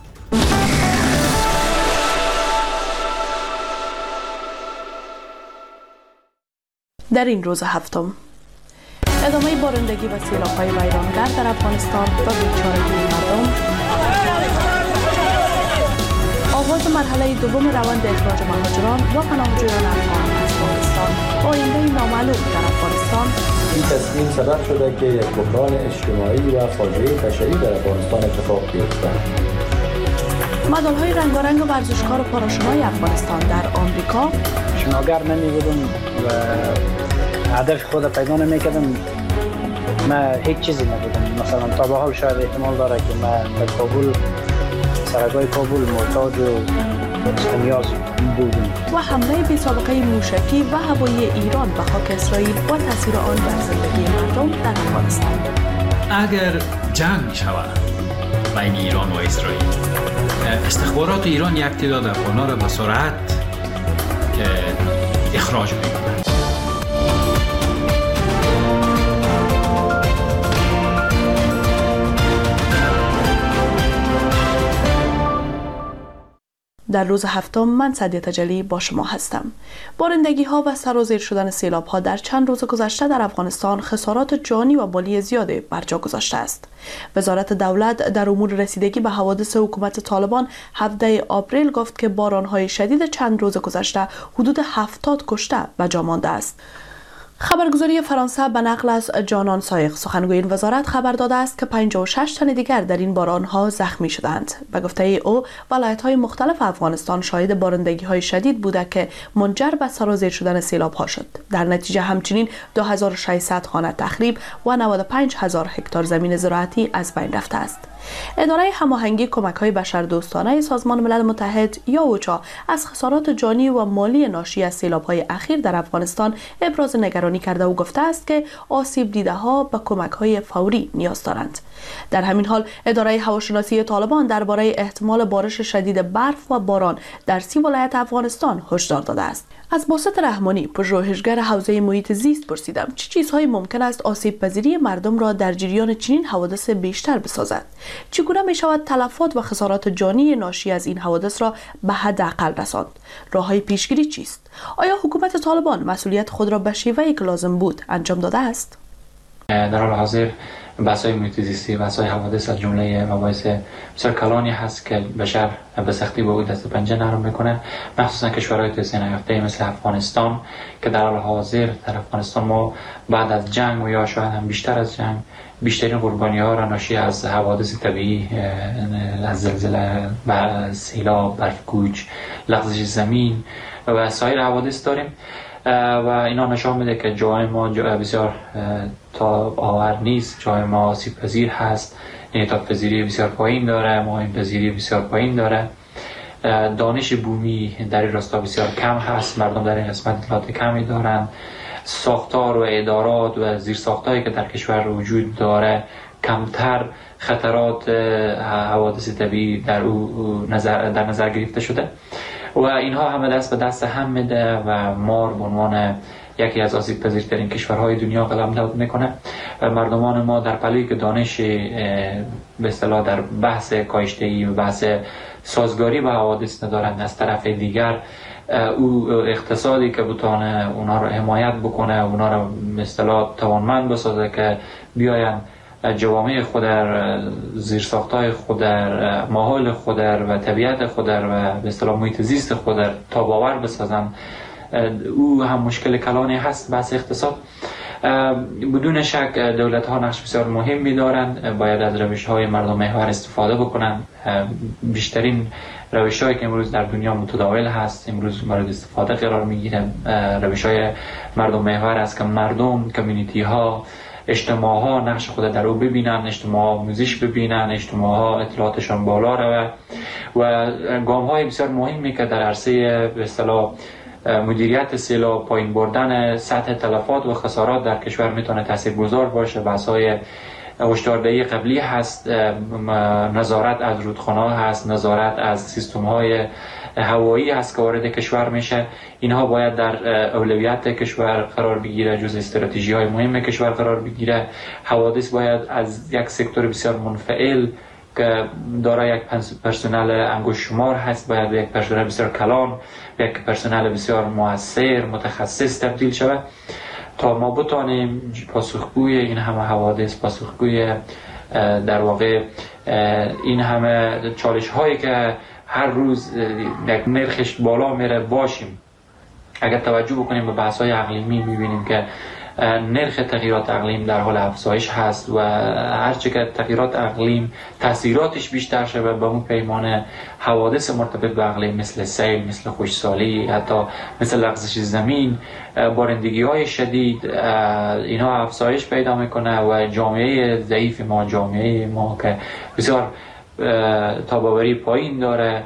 در این روز هفتم ادامه بارندگی و سیلاب‌های ویرانگر در افغانستان و بیچارگی مردم، آغاز مرحله دوم روند اخراج مهاجران و پناهجویان افغان از پاکستان، آینده نامعلوم در افغانستان. این تصمیم سبب شده که یک بحران اجتماعی و فاجعه بشری در افغانستان اتفاق بیفتد. مدال‌های رنگارنگ ورزشکار پاراشنای افغانستان در آمریکا. شناگر نمی‌بودم و هدف خود پیدا نمی‌کردم. من هیچ چیزی نبودم. مثلا تا به حال شاید احتمال داره که من در کابل، سرگاه کابل محتاج و نیاز بودم. و حمله بی سابقه موشکی و هوایی ایران به خاک اسرائیل و تاثیر آن بر زندگی مردم در افغانستان. اگر جنگ شود بین ایران و اسرائیل، استخبارات ایران یک تعداد افغان‌ها را به سرعت اخراج می‌کند. در روز هفتم من سعدیه تجلی با شما هستم. بارندگی ها و سرازیر شدن سیلاب ها در چند روز گذشته در افغانستان خسارات جانی و مالی زیادی بر جا گذاشته است. وزارت دولت در امور رسیدگی به حوادث حکومت طالبان 17 آپریل گفت که باران های شدید چند روز گذشته حدود 70 کشته به جا مانده است. خبرگزاری فرانسه به نقل از جانان سایق سخنگوی این وزارت خبر داده است که 56 تن دیگر در این باران‌ها زخمی شدند. به گفته او، ولایت‌های مختلف افغانستان شاهد بارندگی‌های شدید بوده که منجر به سرازیر شدن سیلاب‌ها شد. در نتیجه همچنین 2600 خانه تخریب و 95000 هکتار زمین زراعتی از بین رفته است. اداره هماهنگی کمک‌های بشردوستانه سازمان ملل متحد یا اوچا از خسارات جانی و مالی ناشی از سیلاب‌های اخیر در افغانستان ابراز نگرانی کرده و گفته است که آسیب دیده‌ها به کمک‌های فوری نیاز دارند. در همین حال اداره هواشناسی طالبان درباره احتمال بارش شدید برف و باران در 30 ولایت افغانستان هشدار داده است. از باسط رحمانی، پژوهشگر حوزه محیط زیست پرسیدم چه چیزهایی ممکن است آسیب پذیری مردم را در جریان چنین حوادث بیشتر بسازد؟ چگونه می شود تلفات و خسارات جانی ناشی از این حوادث را به حداقل رساند؟ راههای پیشگیری چیست؟ آیا حکومت طالبان مسئولیت خود را به شیوهی که لازم بود انجام داده است؟ در حال حاضر بحث‌های محیط زیستی، بحث‌های حوادث از جمله مباحث بسیار کلانی هست که بشر به سختی با او دست پنجه نرم میکنه، مخصوصا کشورهای توسعه نیافته مثل افغانستان که در حال حاضر در افغانستان ما بعد از جنگ و یا شاید هم بیشتر از جنگ بیشترین قربانی ها را ناشی از حوادث طبیعی، از زلزله، سیلاب، برف‌کوچ، لغزش زمین و سایر حوادث داریم و اینا نشان میده که جای ما بسیار تاب آور نیست، جای ما آسیب پذیر هست، انعطاف پذیری بسیار پایین داره، مهاجم پذیری بسیار پایین داره، دانش بومی در این راستا بسیار کم هست، مردم در این قسمت اطلاعات کمی دارن، ساختار و ادارات و زیرساختایی که در کشور وجود داره کمتر خطرات حوادث طبیعی در نظر گرفته شده و اینها همه دست به دست هم میده و ما به عنوان یکی از آسیب پذیرترین کشورهای دنیا قلمداد میکنه. مردمان ما در پلی که دانش به اصطلاح در بحث کاشته‌ای و بحث سازگاری با حوادث ندارند، از طرف دیگر او اقتصادی که بتونه اونا رو حمایت بکنه، اونا رو به اصطلاح توانمند بسازه که بیاین جوامع خود در زیرساختای خود در ماحول خود و طبیعت خود و به اصطلاح محیط زیست خود در تاب‌آور بسازن، او هم مشکل کلانی هست. بحث اقتصاد بدون شک دولت ها نقش بسیار مهمی دارند، باید از روش های مردم محور استفاده بکنن. بیشترین روش هایی که امروز در دنیا متداول هست امروز مورد استفاده قرار میگیره روش های مردم محور است که مردم، کمیونیتی ها، اجتماع ها نقش خود در او ببینن، اجتماع ها موزش ببینن، اجتماع ها اطلاعاتشان بالا روه و گام های بسیار مهمی که در عرصه به اصطلاح مدیریت سیلاب، پایین بردن سطح تلفات و خسارات در کشور میتونه تاثیرگذار باشه. بحث‌های هشداردهی قبلی هست، نظارت از رودخانه‌ها هست، نظارت از سیستم‌های هوایی هست که وارد کشور میشه. اینها باید در اولویت کشور قرار بگیره، جز استراتژی‌های مهم کشور قرار بگیره. حوادث باید از یک سکتور بسیار منفعل که دارای یک پرسنل انگشت شمار هست باید به یک پرسنل بسیار کلان، به یک پرسنل بسیار مؤثر متخصص تبدیل شود تا ما بتانیم پاسخگوی این همه حوادث، پاسخگوی در واقع این همه چالش هایی که هر روز یک نرخش بالا میره باشیم. اگر توجه بکنیم به بحث های اقلیمی میبینیم که نرخ تغییرات اقلیم در حال افزایش هست و هرچه که تغییرات اقلیم تاثیراتش بیشتر شده به اون پیمانه حوادث مرتبط به اقلیم مثل سیل، مثل خشکسالی، حتی مثل لغزش زمین، بارندگی های شدید، اینها افزایش پیدا میکنه و جامعه ضعیف ما، جامعه ما که بسیار تاباوری پایین داره،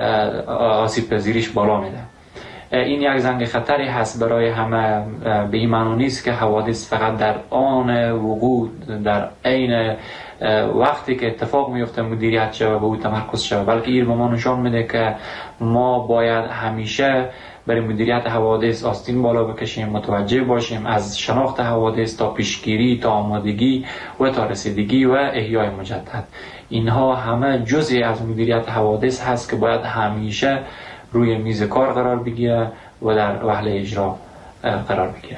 آسیب پذیریش بالا میده. این یک زنگ خطری هست برای همه. به این معنی نیست که حوادث فقط در آن وقوع در عین وقتی که اتفاق میفته مدیریت شود و به او تمرکز شود، بلکه این به ما نشان میده که ما باید همیشه برای مدیریت حوادث آستین بالا بکشیم، متوجه باشیم از شناخت حوادث تا پیشگیری، تا آمادگی و تا رسیدگی و احیای مجدد. اینها همه جزئی از مدیریت حوادث هست که باید همیشه روی میز کار قرار بگیره و در وهله اجرا قرار بگیره.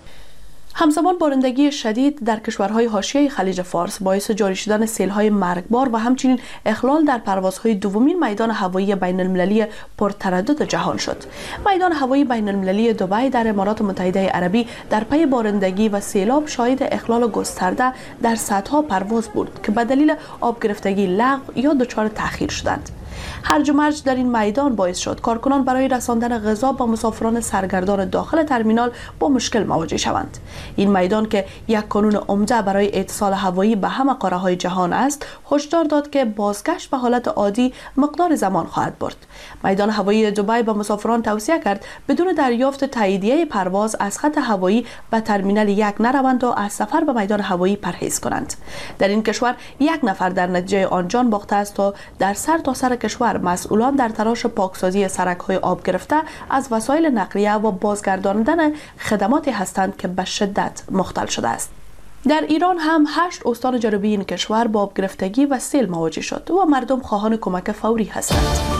همزمان بارندگی شدید در کشورهای حاشیه خلیج فارس باعث جاری شدن سیل‌های مرگبار و همچنین اخلال در پروازهای دومین میدان هوایی بین المللی پرتردد جهان شد. میدان هوایی بین المللی دبی در امارات متحده عربی در پی بارندگی و سیلاب شاهد اخلال گسترده در صدها پرواز بود که به دلیل آب گرفتگی لغو یا دچار تأخیر شدند. هرج و مرج در این میدان باعث شد کارکنان برای رساندن غذا با مسافران سرگردان داخل ترمینال با مشکل مواجه شوند. این میدان که یک کانون عمده برای اتصال هوایی به همه قاره‌های جهان است، هشدار داد که بازگشت به حالت عادی مقدار زمان خواهد برد. میدان هوایی دبی به مسافران توصیه کرد بدون دریافت تاییدیه پرواز از خط هوایی و ترمینال یک نروند و از سفر به میدان هوایی پرهیز کنند. در این کشور یک نفر در نتیجه آن جان باخته است و در سر تا سر کشور مسئولان در تلاش پاکسازی سرک‌های آب گرفته از وسایل نقلیه و بازگرداندن خدماتی هستند که به شدت مختل شده است. در ایران هم 8 استان جنوبی این کشور با آب گرفتگی و سیل مواجه شد و مردم خواهان کمک فوری هستند.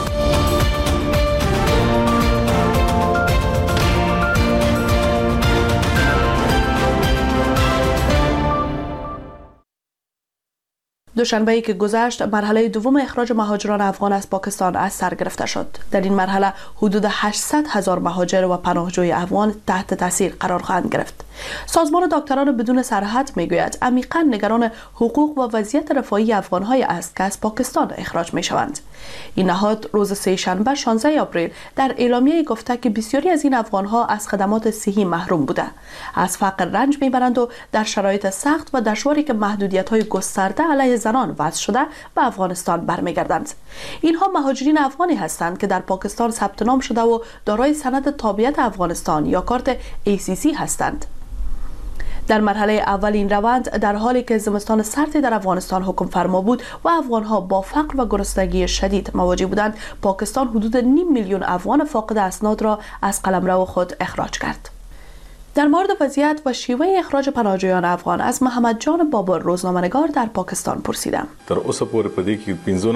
دوشنبه‌ای که گذشت مرحله دوم اخراج مهاجران افغان از پاکستان از سر گرفته شد. در این مرحله حدود 800,000 مهاجر و پناهجوی افغان تحت تاثیر قرار خواهند گرفت. سازمان دکتران بدون سرحد میگوید عمیقاً نگران حقوق و وضعیت رفاهی افغان‌های است که از پاکستان اخراج میشوند. این نهاد روز سه‌شنبه 16 آپریل در اعلامیه گفته که بسیاری از این افغان‌ها از خدمات صحی محروم بوده، از فقر رنج میبرند و در شرایط سخت و دشواری که محدودیت‌های گسترده علیه زنان وضع شده به افغانستان برمیگردند. اینها مهاجرین افغانی هستند که در پاکستان ثبت نام شده و دارای سند تابعیت افغانستان یا کارت ACC هستند. در مرحله اول این روند در حالی که زمستان سردی در افغانستان حکم فرما بود و افغانها با فقر و گرسنگی شدید مواجه بودند، پاکستان حدود 500,000 افغان فاقد اسناد را از قلمرو خود اخراج کرد. در مورد وضعیت و شیوه اخراج پناهجویان افغان از محمد جان بابر روزنامه‌نگار در پاکستان پرسیدم. تر اوسه پورې په دې کې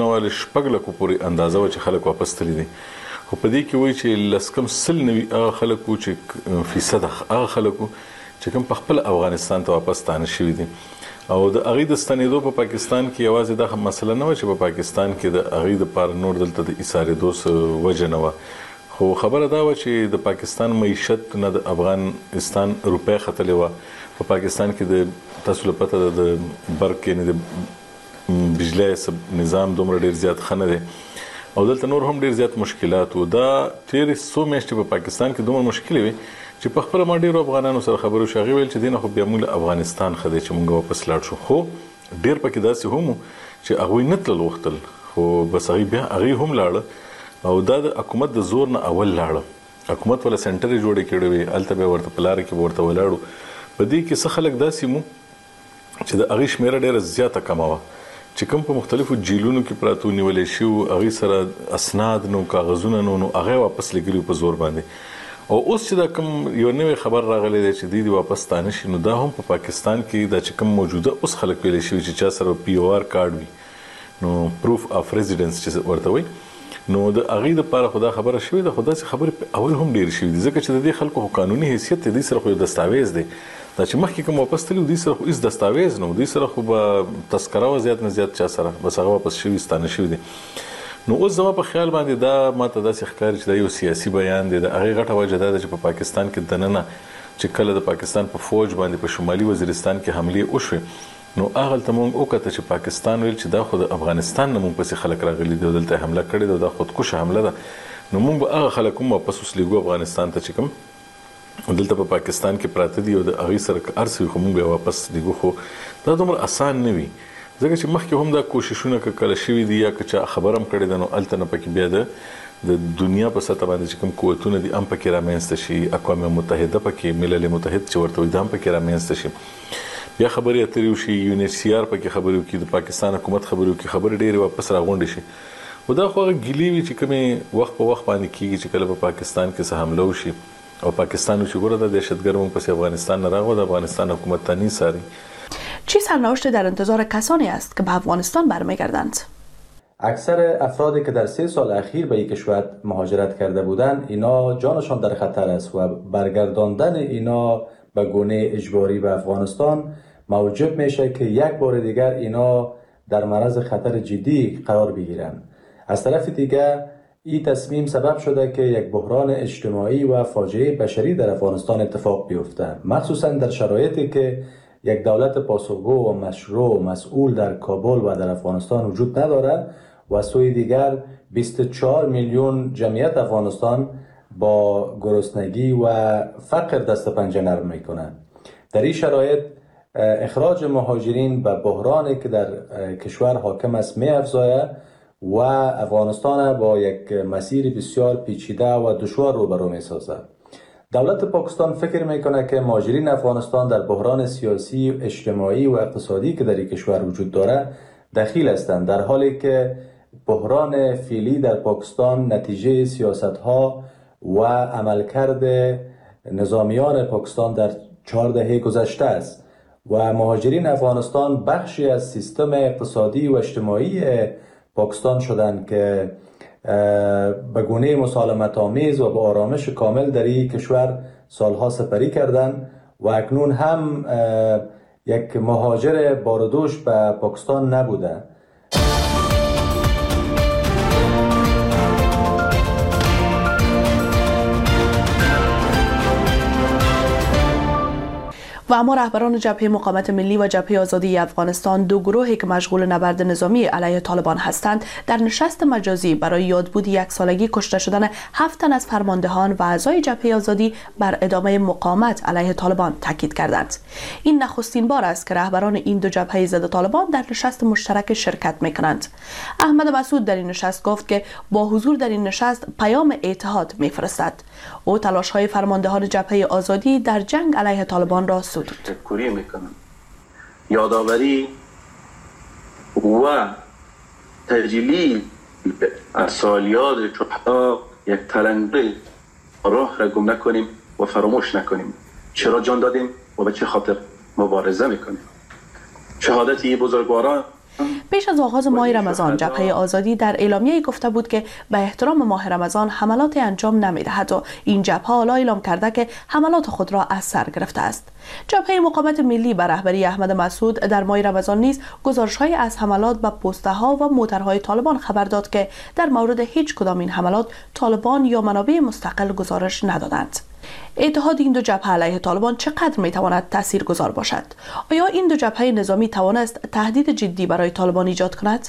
15 لکو پورې اندازه و چې خلک واپس تللي دي، خو په دې کې وایي چې لسکم سل نوي هغه خلکو چې فیصد هغه خلکو چې کوم په خپل افغانستان ته واپس ستانه شوي دي او د هغې د ستنېدو په پاکستان کې یوازې دا مسله نه وه چې په پاکستان کې د هغې دپاره نور دلته د ایسارېدو څه وجه نه وه، خو خبره دا و چې د پاکستان معیشت نه د افغانستان روپۍ ختلې وه. په پاکستان کې د تاسو له پته د برق یعنې د بجلی نظام دومره ډېر زیات ښه نه دی او دلته نور هم ډېر زیات مشکلات و. دا تېرې څو میاشتې په پاکستان کې دومره مشکلې وي چې په خپله ما ډېرو افغانانو سره خبرې وشوې، هغې ویل چې دې نه خو بیا موږ له افغانستان ښه دی چې موږ واپس لاړ شو، خو ډېر پکې داسې هم وو چې هغوی نه تلل غوښتل، خو بس هغوی بیا هغوی هم لاړه او دا د حکومت د زور نه اول لاړه. حکومت ولا سنټر یې جوړې کړې وې، هلته بیا ورته په لاره کې به ورته ولاړو. په دې کې څه خلک داسې مو چې د هغې شمېره ډېره زیاته کمه وه چې کوم په مختلفو جیلونو کې پراته ونیولی شوي، هغې سره اسناد نو کاغذونه نو هغه واپس لګلي په زور باندې. او اوس چې دا کوم یو نوی خبر راغلی دی چې دوی واپس ستانه شي، نو دا هم په پاکستان کې دا چې کوم موجوده اوس خلک ویلی شوي چې چا سره POR کارډ وي، نو پروف اف ریزیډنس چې ورته وایي، نو د هغې دپاره خو دا خبره شوې ده، خو داسې خبرې اول هم ډېرې شوي دي ځکه چې د دې خلکو خو قانوني حیثیت دی، دوی سره خو یو دستاویز دی. دا چې مخکې کوم واپس تللي دوی سره خو هېڅ دستاویز نه و، دوی سره خو به تذکره وه زیات نه زیات چا سره، بس هغه واپس شوي ستانه شوي دي. نو اوس زما په خیال باندې دا ماته داسې ښکاري چې دا یو سیاسي بیان دی. د هغې غټه وجه دا ده چې په پاکستان کې دننه چې کله د پاکستان په فوج باندې په شمالي وزیرستان کې حملې وشوې، نو هغلته مونږ وکته چې پاکستان ویل چې دا خو د افغانستان نه مونږ پسې خلک راغلي دي او دلته حمله کړې ده، دا خودکشه حمله ده، نو مونږ به هغه خلک هم واپس اوس لیږو افغانستان ته چې کوم دلته په پاکستان کې پراته دي او د هغې سره که هر څه وي خو مونږ به واپس لیږو. خو دا دومره اسان نه وي ځکه چې مخکې هم دا کوششونه که کله شوي دي یا که چا خبر هم کړې ده، نو هلته نه پکې بیا د دنیا په سطح باندې چې کوم قوتونه دي هم پکې رامنځته شي، اقوام متحده پکې، ملل متحد چې ورته وایي دا هم پکې رامنځته شي، بیا خبرې اترې وشي، UNHCR پکې خبرې وکړي، د پاکستان حکومت خبرې وکړي، خبرې ډېرې واپس راغونډې شي. خو دا خو هغه ګیلې وي چې کومې وخت په وخت باندې کېږي چې کله په پاکستان کې څه حمله وشي او پاکستان چې ګوره دا دهشتګرد مونږ پسې افغانستان نه راغلو، د افغانستان حکومت ته نیساري. چی سرنوشت در انتظار کسانی است که به افغانستان برمیگردند؟ اکثر افرادی که در 3 سال اخیر به این کشور مهاجرت کرده بودند، اینا جانشان در خطر است و برگرداندن اینا به گونه اجباری به افغانستان موجب میشه که یک بار دیگر اینا در معرض خطر جدی قرار بگیرند. از طرف دیگر این تصمیم سبب شده که یک بحران اجتماعی و فاجعه بشری در افغانستان اتفاق بیفته، مخصوصا در شرایطی که یک دولت پاسخگو و مشروع و مسئول در کابل و در افغانستان وجود ندارد و از سوی دیگر 24 میلیون جمعیت افغانستان با گرسنگی و فقر دست پنجه نرم میکنند. در این شرایط اخراج مهاجرین به بحرانی که در کشور حاکم است می افزاید و افغانستان با یک مسیر بسیار پیچیده و دشوار روبرو می سازد. دولت پاکستان فکر میکنه که مهاجرین افغانستان در بحران سیاسی، اجتماعی و اقتصادی که در این کشور وجود دارد دخیل هستند، در حالی که بحران فعلی در پاکستان نتیجه سیاست‌ها و عملکرد نظامیان پاکستان در 4 دهه گذشته است و مهاجرین افغانستان بخشی از سیستم اقتصادی و اجتماعی پاکستان شدند که به گونه مسالمت آمیز و با آرامش کامل در این کشور سالها سپری کردند و اکنون هم یک مهاجر باردوش به پاکستان نبوده. و اما رهبران جبهه مقاومت ملی و جبهه آزادی افغانستان، دو گروهی که مشغول نبرد نظامی علیه طالبان هستند، در نشست مجازی برای یادبود 1 سالگی کشته شدن 7 تن از فرماندهان و اعضای جبهه آزادی بر ادامه مقاومت علیه طالبان تاکید کردند. این نخستین بار است که رهبران این دو جبهه ضد طالبان در نشست مشترک شرکت می‌کنند. احمد مسعود در این نشست گفت که با حضور در این نشست پیام اتحاد می‌فرستد. او تلاش‌های فرماندهان جبهه آزادی در جنگ علیه طالبان را تشکری میکنم. یادآوری و تجلیل از سالیات چهتا یک تلنگری راه را گم نکنیم و فراموش نکنیم. چرا جان دادیم و به چه خاطر مبارزه میکنیم. شهادت بزرگواران. پیش از آغاز ماه رمضان، جبهه آزادی در اعلامیه گفته بود که به احترام ماه رمضان حملات انجام نمی‌دهد و این جبهه حالا اعلام کرده که حملات خود را از سر گرفته است. جبهه مقاومت ملی به رهبری احمد مسعود در ماه رمضان نیز گزارش‌های از حملات به پست‌ها و موترهای طالبان خبر داد که در مورد هیچ کدام این حملات طالبان یا منابع مستقل گزارش ندادند. اتحاد این دو جبهه علیه طالبان چقدر میتواند تاثیرگذار باشد؟ آیا این دو جبهه نظامی توانست تهدید جدی برای طالبان ایجاد کند؟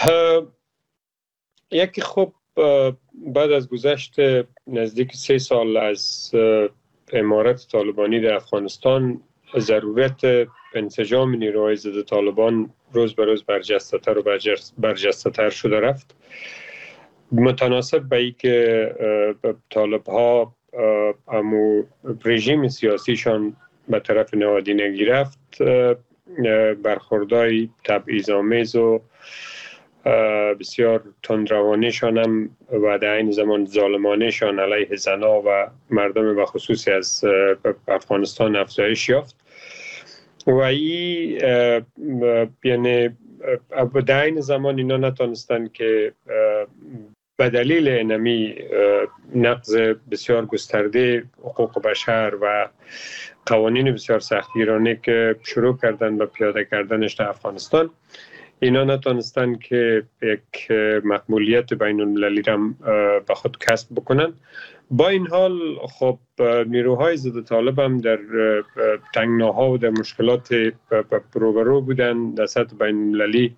یکی خب بعد از گذشت نزدیک 3 سال از امارت طالبانی در افغانستان، ضرورت انسجام نیروهای ضد طالبان روز به روز برجسته‌تر و برجسته‌تر شده رفت. متناسب به اینکه طالب‌ها امو رژیم سیاسیشان به طرف نهادینگی رفت، برخوردهای تبعیض‌آمیز و بسیار تندروانیشان هم و در این زمان ظالمانه‌شان علیه زنان و مردم به خصوصی از افغانستان افزایش یافت و این یعنی در این زمان اینا نتونستند که به دلیل اینمی نقض بسیار گسترده حقوق بشر و قوانین بسیار سختگیرانه که شروع کردن به پیاده کردنش در افغانستان، اینا نتونستن که یک مقبولیت بین المللی را به خود کسب بکنن. با این حال خب نیروهای ضد طالب هم در تنگناها و در مشکلات روبرو بودن. در سطح بین المللی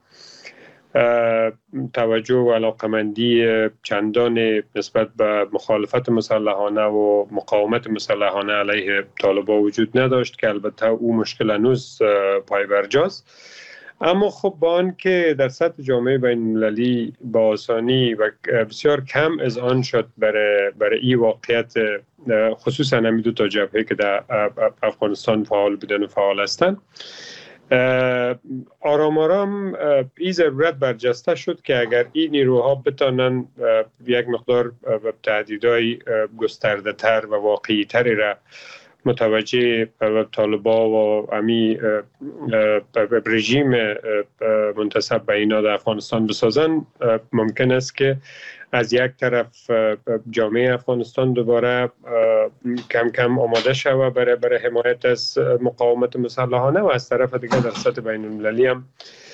توجه و علاقمندی چندان نسبت به مخالفت مسلحانه و مقاومت مسلحانه علیه طالبان وجود نداشت که البته او مشکل هنوز پای برجاست. اما خب با آن که در سطح جامعه بین المللی با آسانی و بسیار کم از آن شد برای این واقعیت، خصوصا همین دو تا جبهه که در افغانستان فعال بودن و فعال هستند، آرام آرام این ضرورت برجسته شد که اگر این نیروها بتانن یک مقدار تهدیدهای گسترده تر و واقعی تری را متوجه طالبان و امی رژیم منتسب به اینا در افغانستان بسازن، ممکن است که از یک طرف جامعه افغانستان دوباره کم کم آماده شود برای حمایت از مقاومت مسلحانه و از طرف دیگر در سطح بین المللی هم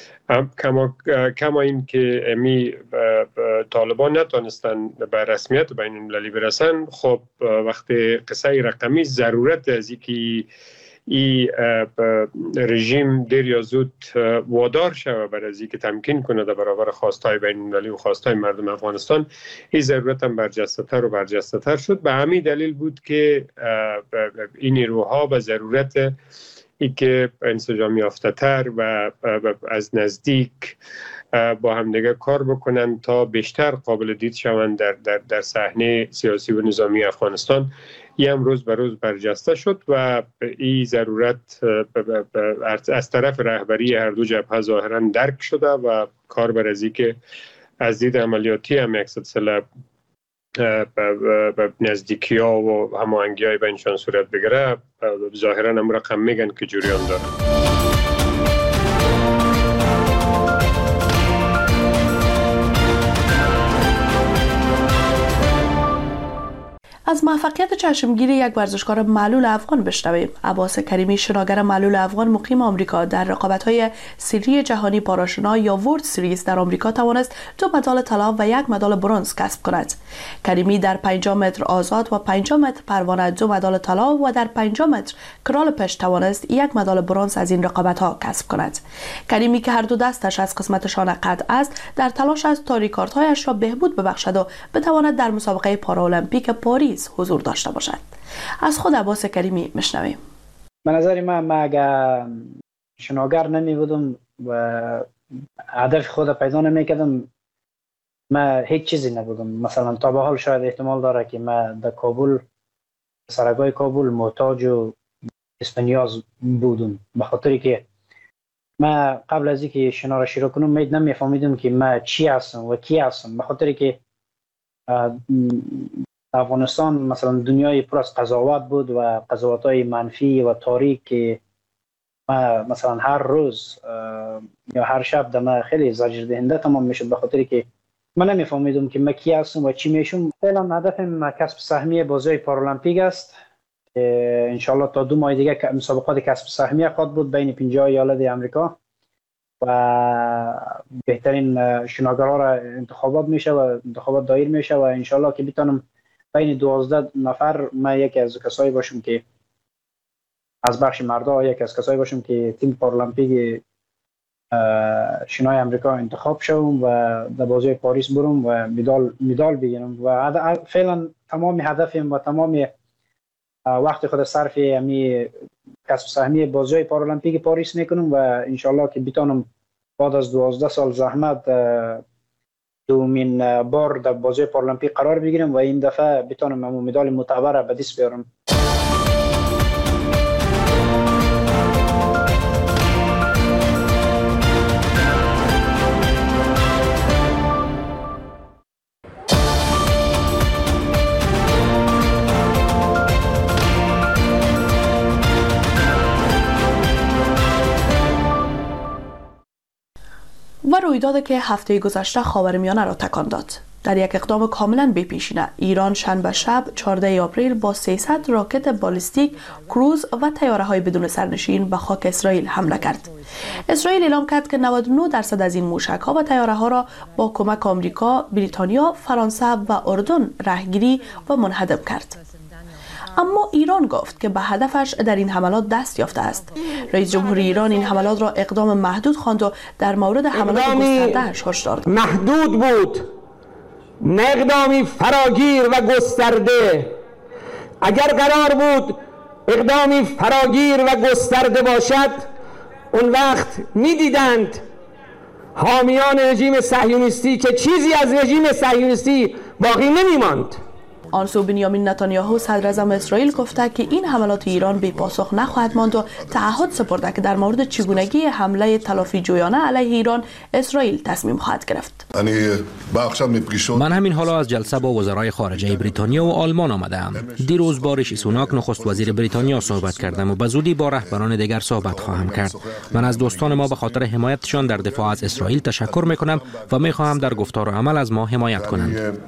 کما این که امی طالبان نتونستن به رسمیت بین المللی برسن. خب وقتی قصه رقمی ضرورت از اینکه این رژیم دیر یا زود وادار شود برای از اینکه تمکین کنه در برابر خواستهای بین المللی و خواستهای مردم افغانستان، این ضرورت هم برجسته‌تر و برجسته‌تر شد. به همین دلیل بود که این نیروها به ضرورت ای که انسجام یافته‌تر و از نزدیک با همدیگه کار بکنن تا بیشتر قابل دید شوند در صحنه سیاسی و نظامی افغانستان. این هم روز به روز برجسته شد و این ضرورت از طرف رهبری هر دو جبهه ظاهراً درک شده و کار بر از که از دید عملیاتی هم یک سلسله نزدیکی ها و هماهنگی های بینشان صورت بگیره. ظاهراً هم رقم میگن که جریان داره. از موفقیت چشمگیری یک ورزشکار معلول افغان بشنویم. عباس کریمی، شناگر معلول افغان مقیم آمریکا، در رقابت‌های سری جهانی پاراشنا یا ورلد سریز در آمریکا توانست 2 مدال طلا و 1 مدال برنز کسب کند. کریمی در 50 متر آزاد و 50 متر پروانه 2 مدال طلا و در 50 متر کرال پشت توانست 1 مدال برنز از این رقابت‌ها کسب کند. کریمی که هر دو دستش از قسمت شانه قطع است، در تلاش است تا ریکاردهایش را بهبود ببخشد و بتواند در مسابقه پارالمپیک پاریس حضور داشته باشد. از خود عباس کریمی میشنویم. به نظر من اگر شناگر نمی بودم و هدف خود پیدا نمی کردم، من هیچ چیزی نبودم. مثلا تا به حال شاید احتمال داره که من در کابل، سرگاه کابل محتاج و اسپانیاز بودم، به خاطری که من قبل از اینکه شنا را شروع کنم نمیفهمیدم که من چی هستم و کی هستم، به خاطری که افغانستان مثلا دنیای پر از قضاوت بود و قضاوت‌های منفی و تاریک که مثلا هر روز یا هر شب در خیلی زجر دهنده تمام میشد، به خاطری که من نمیفهمیدم که من کی هستم و چی میشم. فعلا هدفم کسب سهمیه بازی پارالمپیک است. انشالله تا 2 ماه دیگه مسابقات کسب سهمیه خواهد بود بین 50 ایالت آمریکا و بهترین شناگرها را انتخابات میشه و انتخابات دایر میشه و انشالله که بتونم بین 12 نفر من یکی از کسایی باشم که از بخش مردا یکی از کسایی باشم که تیم پارالمپیک شنای آمریکا انتخاب شوم و در بازی پاریس برم و مدال بگیرم. و فعلا تمام هدفم و تمام وقت خود صرف امی کسب سهمیه بازی پارالمپیک پاریس میکنم و انشالله که بتونم بعد از 12 سال زحمت دومین بار در بازی پارالمپیک قرار بگیرم و این دفعه بتونم مدال معتبر به دست بیارم. و رویدادی که هفته گذشته خاورمیانه را تکان داد. در یک اقدام کاملا بی‌پیشینه، ایران شنبه شب 14 آپریل با 300 راکت بالستیک، کروز و تیاره‌های بدون سرنشین به خاک اسرائیل حمله کرد. اسرائیل اعلام کرد که 99% از این موشک‌ها و تیاره‌ها را با کمک آمریکا، بریتانیا، فرانسه و اردن رهگیری و منهدم کرد. اما ایران گفت که به هدفش در این حملات دست یافته است. رئیس جمهور ایران این حملات را اقدام محدود خواند و در مورد حملات گسترده‌اش هشدار داد. محدود بود، نه اقدامی فراگیر و گسترده. اگر قرار بود اقدامی فراگیر و گسترده باشد، اون وقت می‌دیدند حامیان رژیم صهیونیستی که چیزی از رژیم صهیونیستی باقی نمی‌ماند. آن سو بنیامین نتانیاهو صدر اعظم اسرائیل گفته که این حملات ایران بی پاسخ نخواهد ماند و تعهد سپرده که در مورد چگونگی حمله تلافی جویانه علیه ایران اسرائیل تصمیم خواهد گرفت. من همین حالا از جلسه با وزرای خارجه بریتانیا و آلمان آمدم. دیروز با ریشی سوناک نخست وزیر بریتانیا صحبت کردم و به زودی با رهبران دیگر صحبت خواهم کرد. من از دوستان ما به خاطر حمایتشان در دفاع از اسرائیل تشکر میکنم و میخواهم در گفتار و عمل از ما حمایت کنند.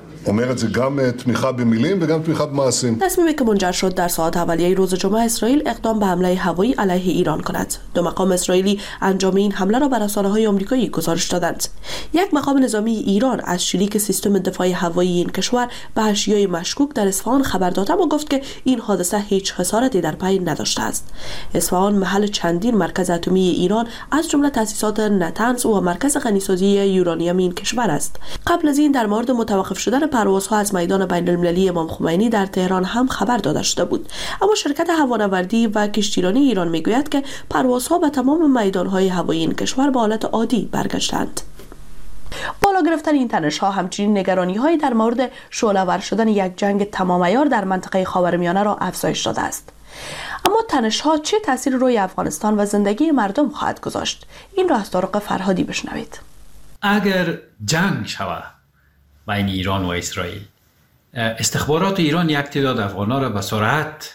تصمیمی که منجر شد در ساعات اولیه روز جمعه اسرائیل اقدام به حمله هوایی علیه ایران کند. 2 مقام اسرائیلی انجام این حمله را بر رسانه‌های آمریکایی گزارش دادند. یک مقام نظامی ایران از شلیک سیستم دفاع هوایی این کشور به اشیای مشکوک در اصفهان خبر داد و گفت که این حادثه هیچ خسارتی در پی نداشته است. اصفهان محل چندین مرکز اتمی ایران از جمله تأسیسات نتنز و مرکز غنیسازی یورانیم این کشور است. قبل از این در مورد متوقف شدن پروازها از میدان بین‌المللی امام خمینی در تهران هم خبر داده شده بود، اما شرکت هوانوردی و کشتیرانی ایران میگوید که پروازها به تمام میدان‌های هوایی این کشور به حالت عادی برگشتند. بالا گرفتن این تنش‌ها همچنین نگرانی‌هایی در مورد شعله‌ور شدن یک جنگ تمام‌عیار در منطقه خاورمیانه را افزایش داده است. اما تنش‌ها چه تأثیری روی افغانستان و زندگی مردم خواهد گذاشت؟ این را از طارق فرهادی بشنوید. اگر جنگ شود بین ایران و اسرائیل، استخبارات ایران یک تعداد افغان‌ها را به سرعت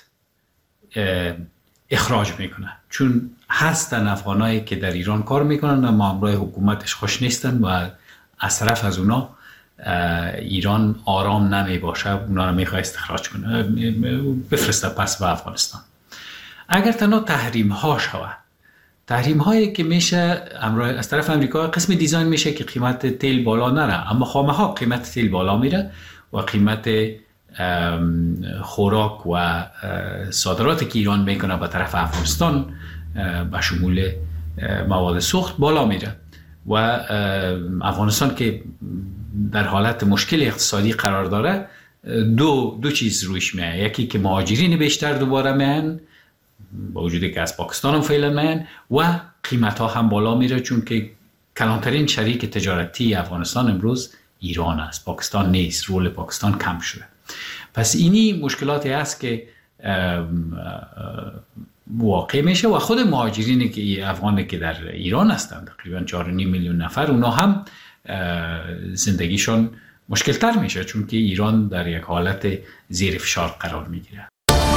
اخراج میکنه، چون هستن افغانایی که در ایران کار میکنن و مامورای حکومتش خوش نیستن و از طرف از اونا ایران آرام نمی باشه اونا رو میخواه استخراج کنه بفرسته پس به افغانستان. اگر تنها تحریم ها شوه، تحریم هایی که میشه از طرف امریکا قسم دیزاین میشه که قیمت تیل بالا نره، اما خامه ها قیمت تیل بالا میره و قیمت خوراک و صادراتی که ایران میکنه به طرف افغانستان به شمول مواد سوخت بالا میره و افغانستان که در حالت مشکل اقتصادی قرار داره دو چیز روش میاد. یکی که مهاجرین بیشتر دوباره میان با وجودی که از پاکستان هم فعلا میان و قیمت ها هم بالا میره، چون که کلانترین شریک تجارتی افغانستان امروز ایران است، پاکستان نیست، رول پاکستان کم شده. پس اینی مشکلاتی هست که واقع میشه و خود مهاجرین که افغانی که در ایران هستند تقریبا 4.5 میلیون نفر، اونا هم زندگیشون مشکل تر میشه چون که ایران در یک حالت زیر فشار قرار میگیره.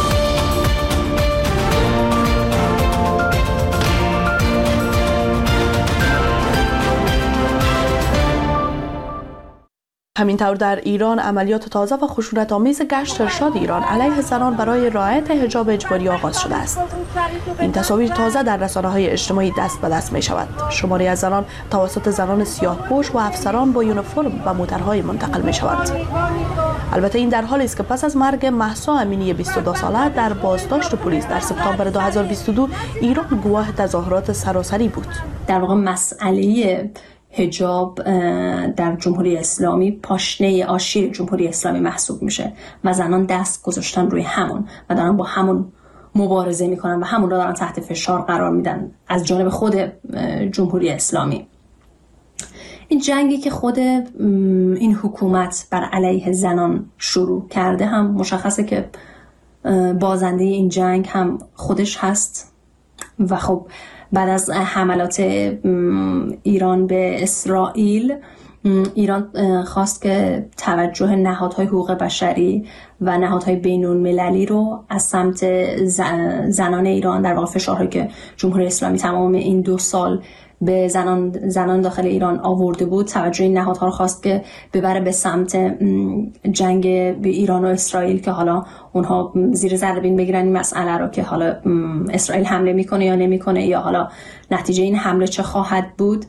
همینطور در ایران عملیات تازه و خشونت‌آمیز گشت ارشاد ایران علیه زنان برای رعایت حجاب اجباری آغاز شده است. این تصاویر تازه در رسانه‌های اجتماعی دست به دست می‌شود. شماری از زنان توسط زنان سیاه‌پوش و افسران با یونیفرم و موترهای منتقل می‌شوند. البته این در حالی است که پس از مرگ مهسا امینی 22 ساله در بازداشت پلیس در سپتامبر 2022 ایران گواه تظاهرات سراسری بود. در واقع مسئله حجاب در جمهوری اسلامی پاشنه آشیل جمهوری اسلامی محسوب میشه و زنان دست گذاشتن روی همون و دارن با همون مبارزه میکنن و همون رو دارن تحت فشار قرار میدن از جانب خود جمهوری اسلامی. این جنگی که خود این حکومت بر علیه زنان شروع کرده هم مشخصه که بازنده این جنگ هم خودش هست و خب بعد از حملات ایران به اسرائیل، ایران خواست که توجه نهادهای حقوق بشری و نهادهای بین‌المللی رو از سمت زنان ایران، در واقع فشارهایی که جمهوری اسلامی تمام این 2 سال به زنان داخل ایران آورده بود، توجه این نهادها رو خواست که ببره به سمت جنگ به ایران و اسرائیل که حالا اونها زیر ذره بین بگیرن این مسئله رو که حالا اسرائیل حمله میکنه یا نمیکنه یا حالا نتیجه این حمله چه خواهد بود.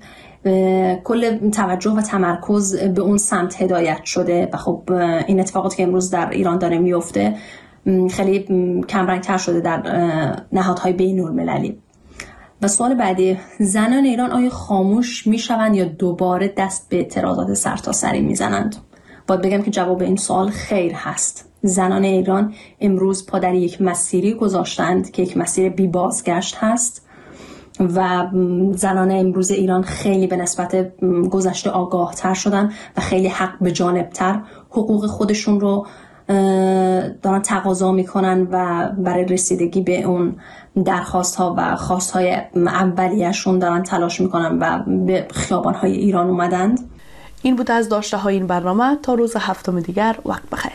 کل توجه و تمرکز به اون سمت هدایت شده و خب این اتفاقاتی که امروز در ایران داره میفته خیلی کمرنگ‌تر شده در نهادهای بین‌المللی. و سوال بعدی، زنان ایران آیا خاموش میشوند یا دوباره دست به اعتراضات سرتاسری میزنند؟ باید بگم که جواب این سوال خیر هست. زنان ایران امروز پا در یک مسیری گذاشتند که یک مسیر بی بازگشت هست و زنان امروز ایران خیلی به نسبت گذشته آگاه تر شدن و خیلی حق به جانب تر حقوق خودشون رو دارن تقاضا میکنن و برای رسیدگی به اون درخواست ها و خواست های اولیه‌شون دارن تلاش میکنن و به خیابان های ایران اومدند. این بود از داشته های این برنامه. تا روز هفتم دیگر، وقت بخیر.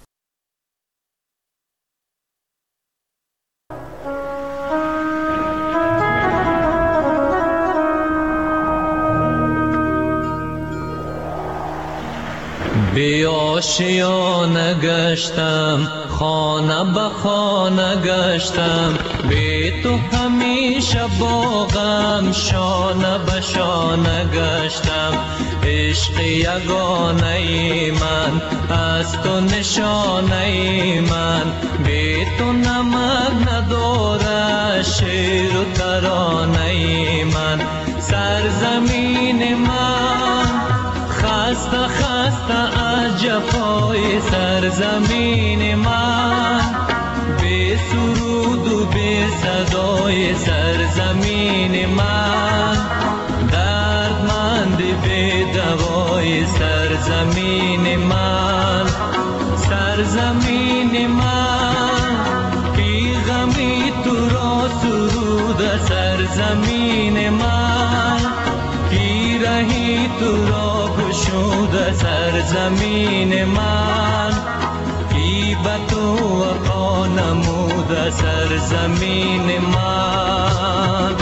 بی آشیانه گشتم، خانه به خانه گشتم، بی تو همیشه با غم شانه به شانه گشتم. عشق یگانه من از تو نشانه من، بی تو نمک نداره شعر و ترانه من. سرزمین من خسته خسته از جفای سرزمین من، بی سرود و بی صدای سرزمین من، دردمند بی دوای سرزمین من. سرزمین من بی غمی تو را سرود سرزمین من، پیرهی تو را گشود سرزمین من، کی به تو وفا نمود سرزمین من.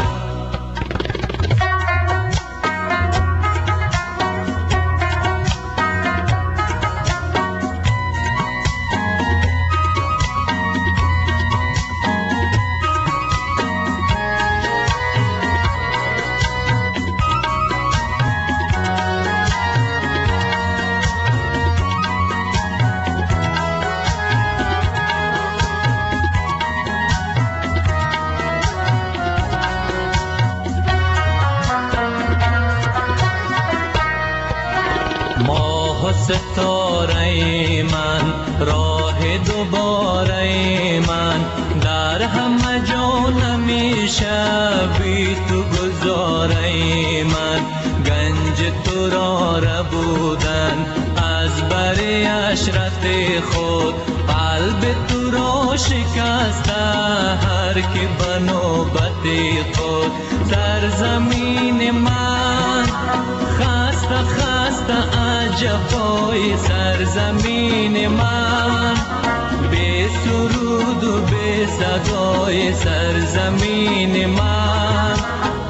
ماه و ستاره من، راه دوباره من، در همه جا نمیشه بی تو گذاره من. گنج تو را ربودن از بر عشرت خود، قلب تو را شکسته هر کی به نوبت خود. سرزمین من خسته خسته عجبای سرزمین من، بی سرود و بی صدای سرزمین من.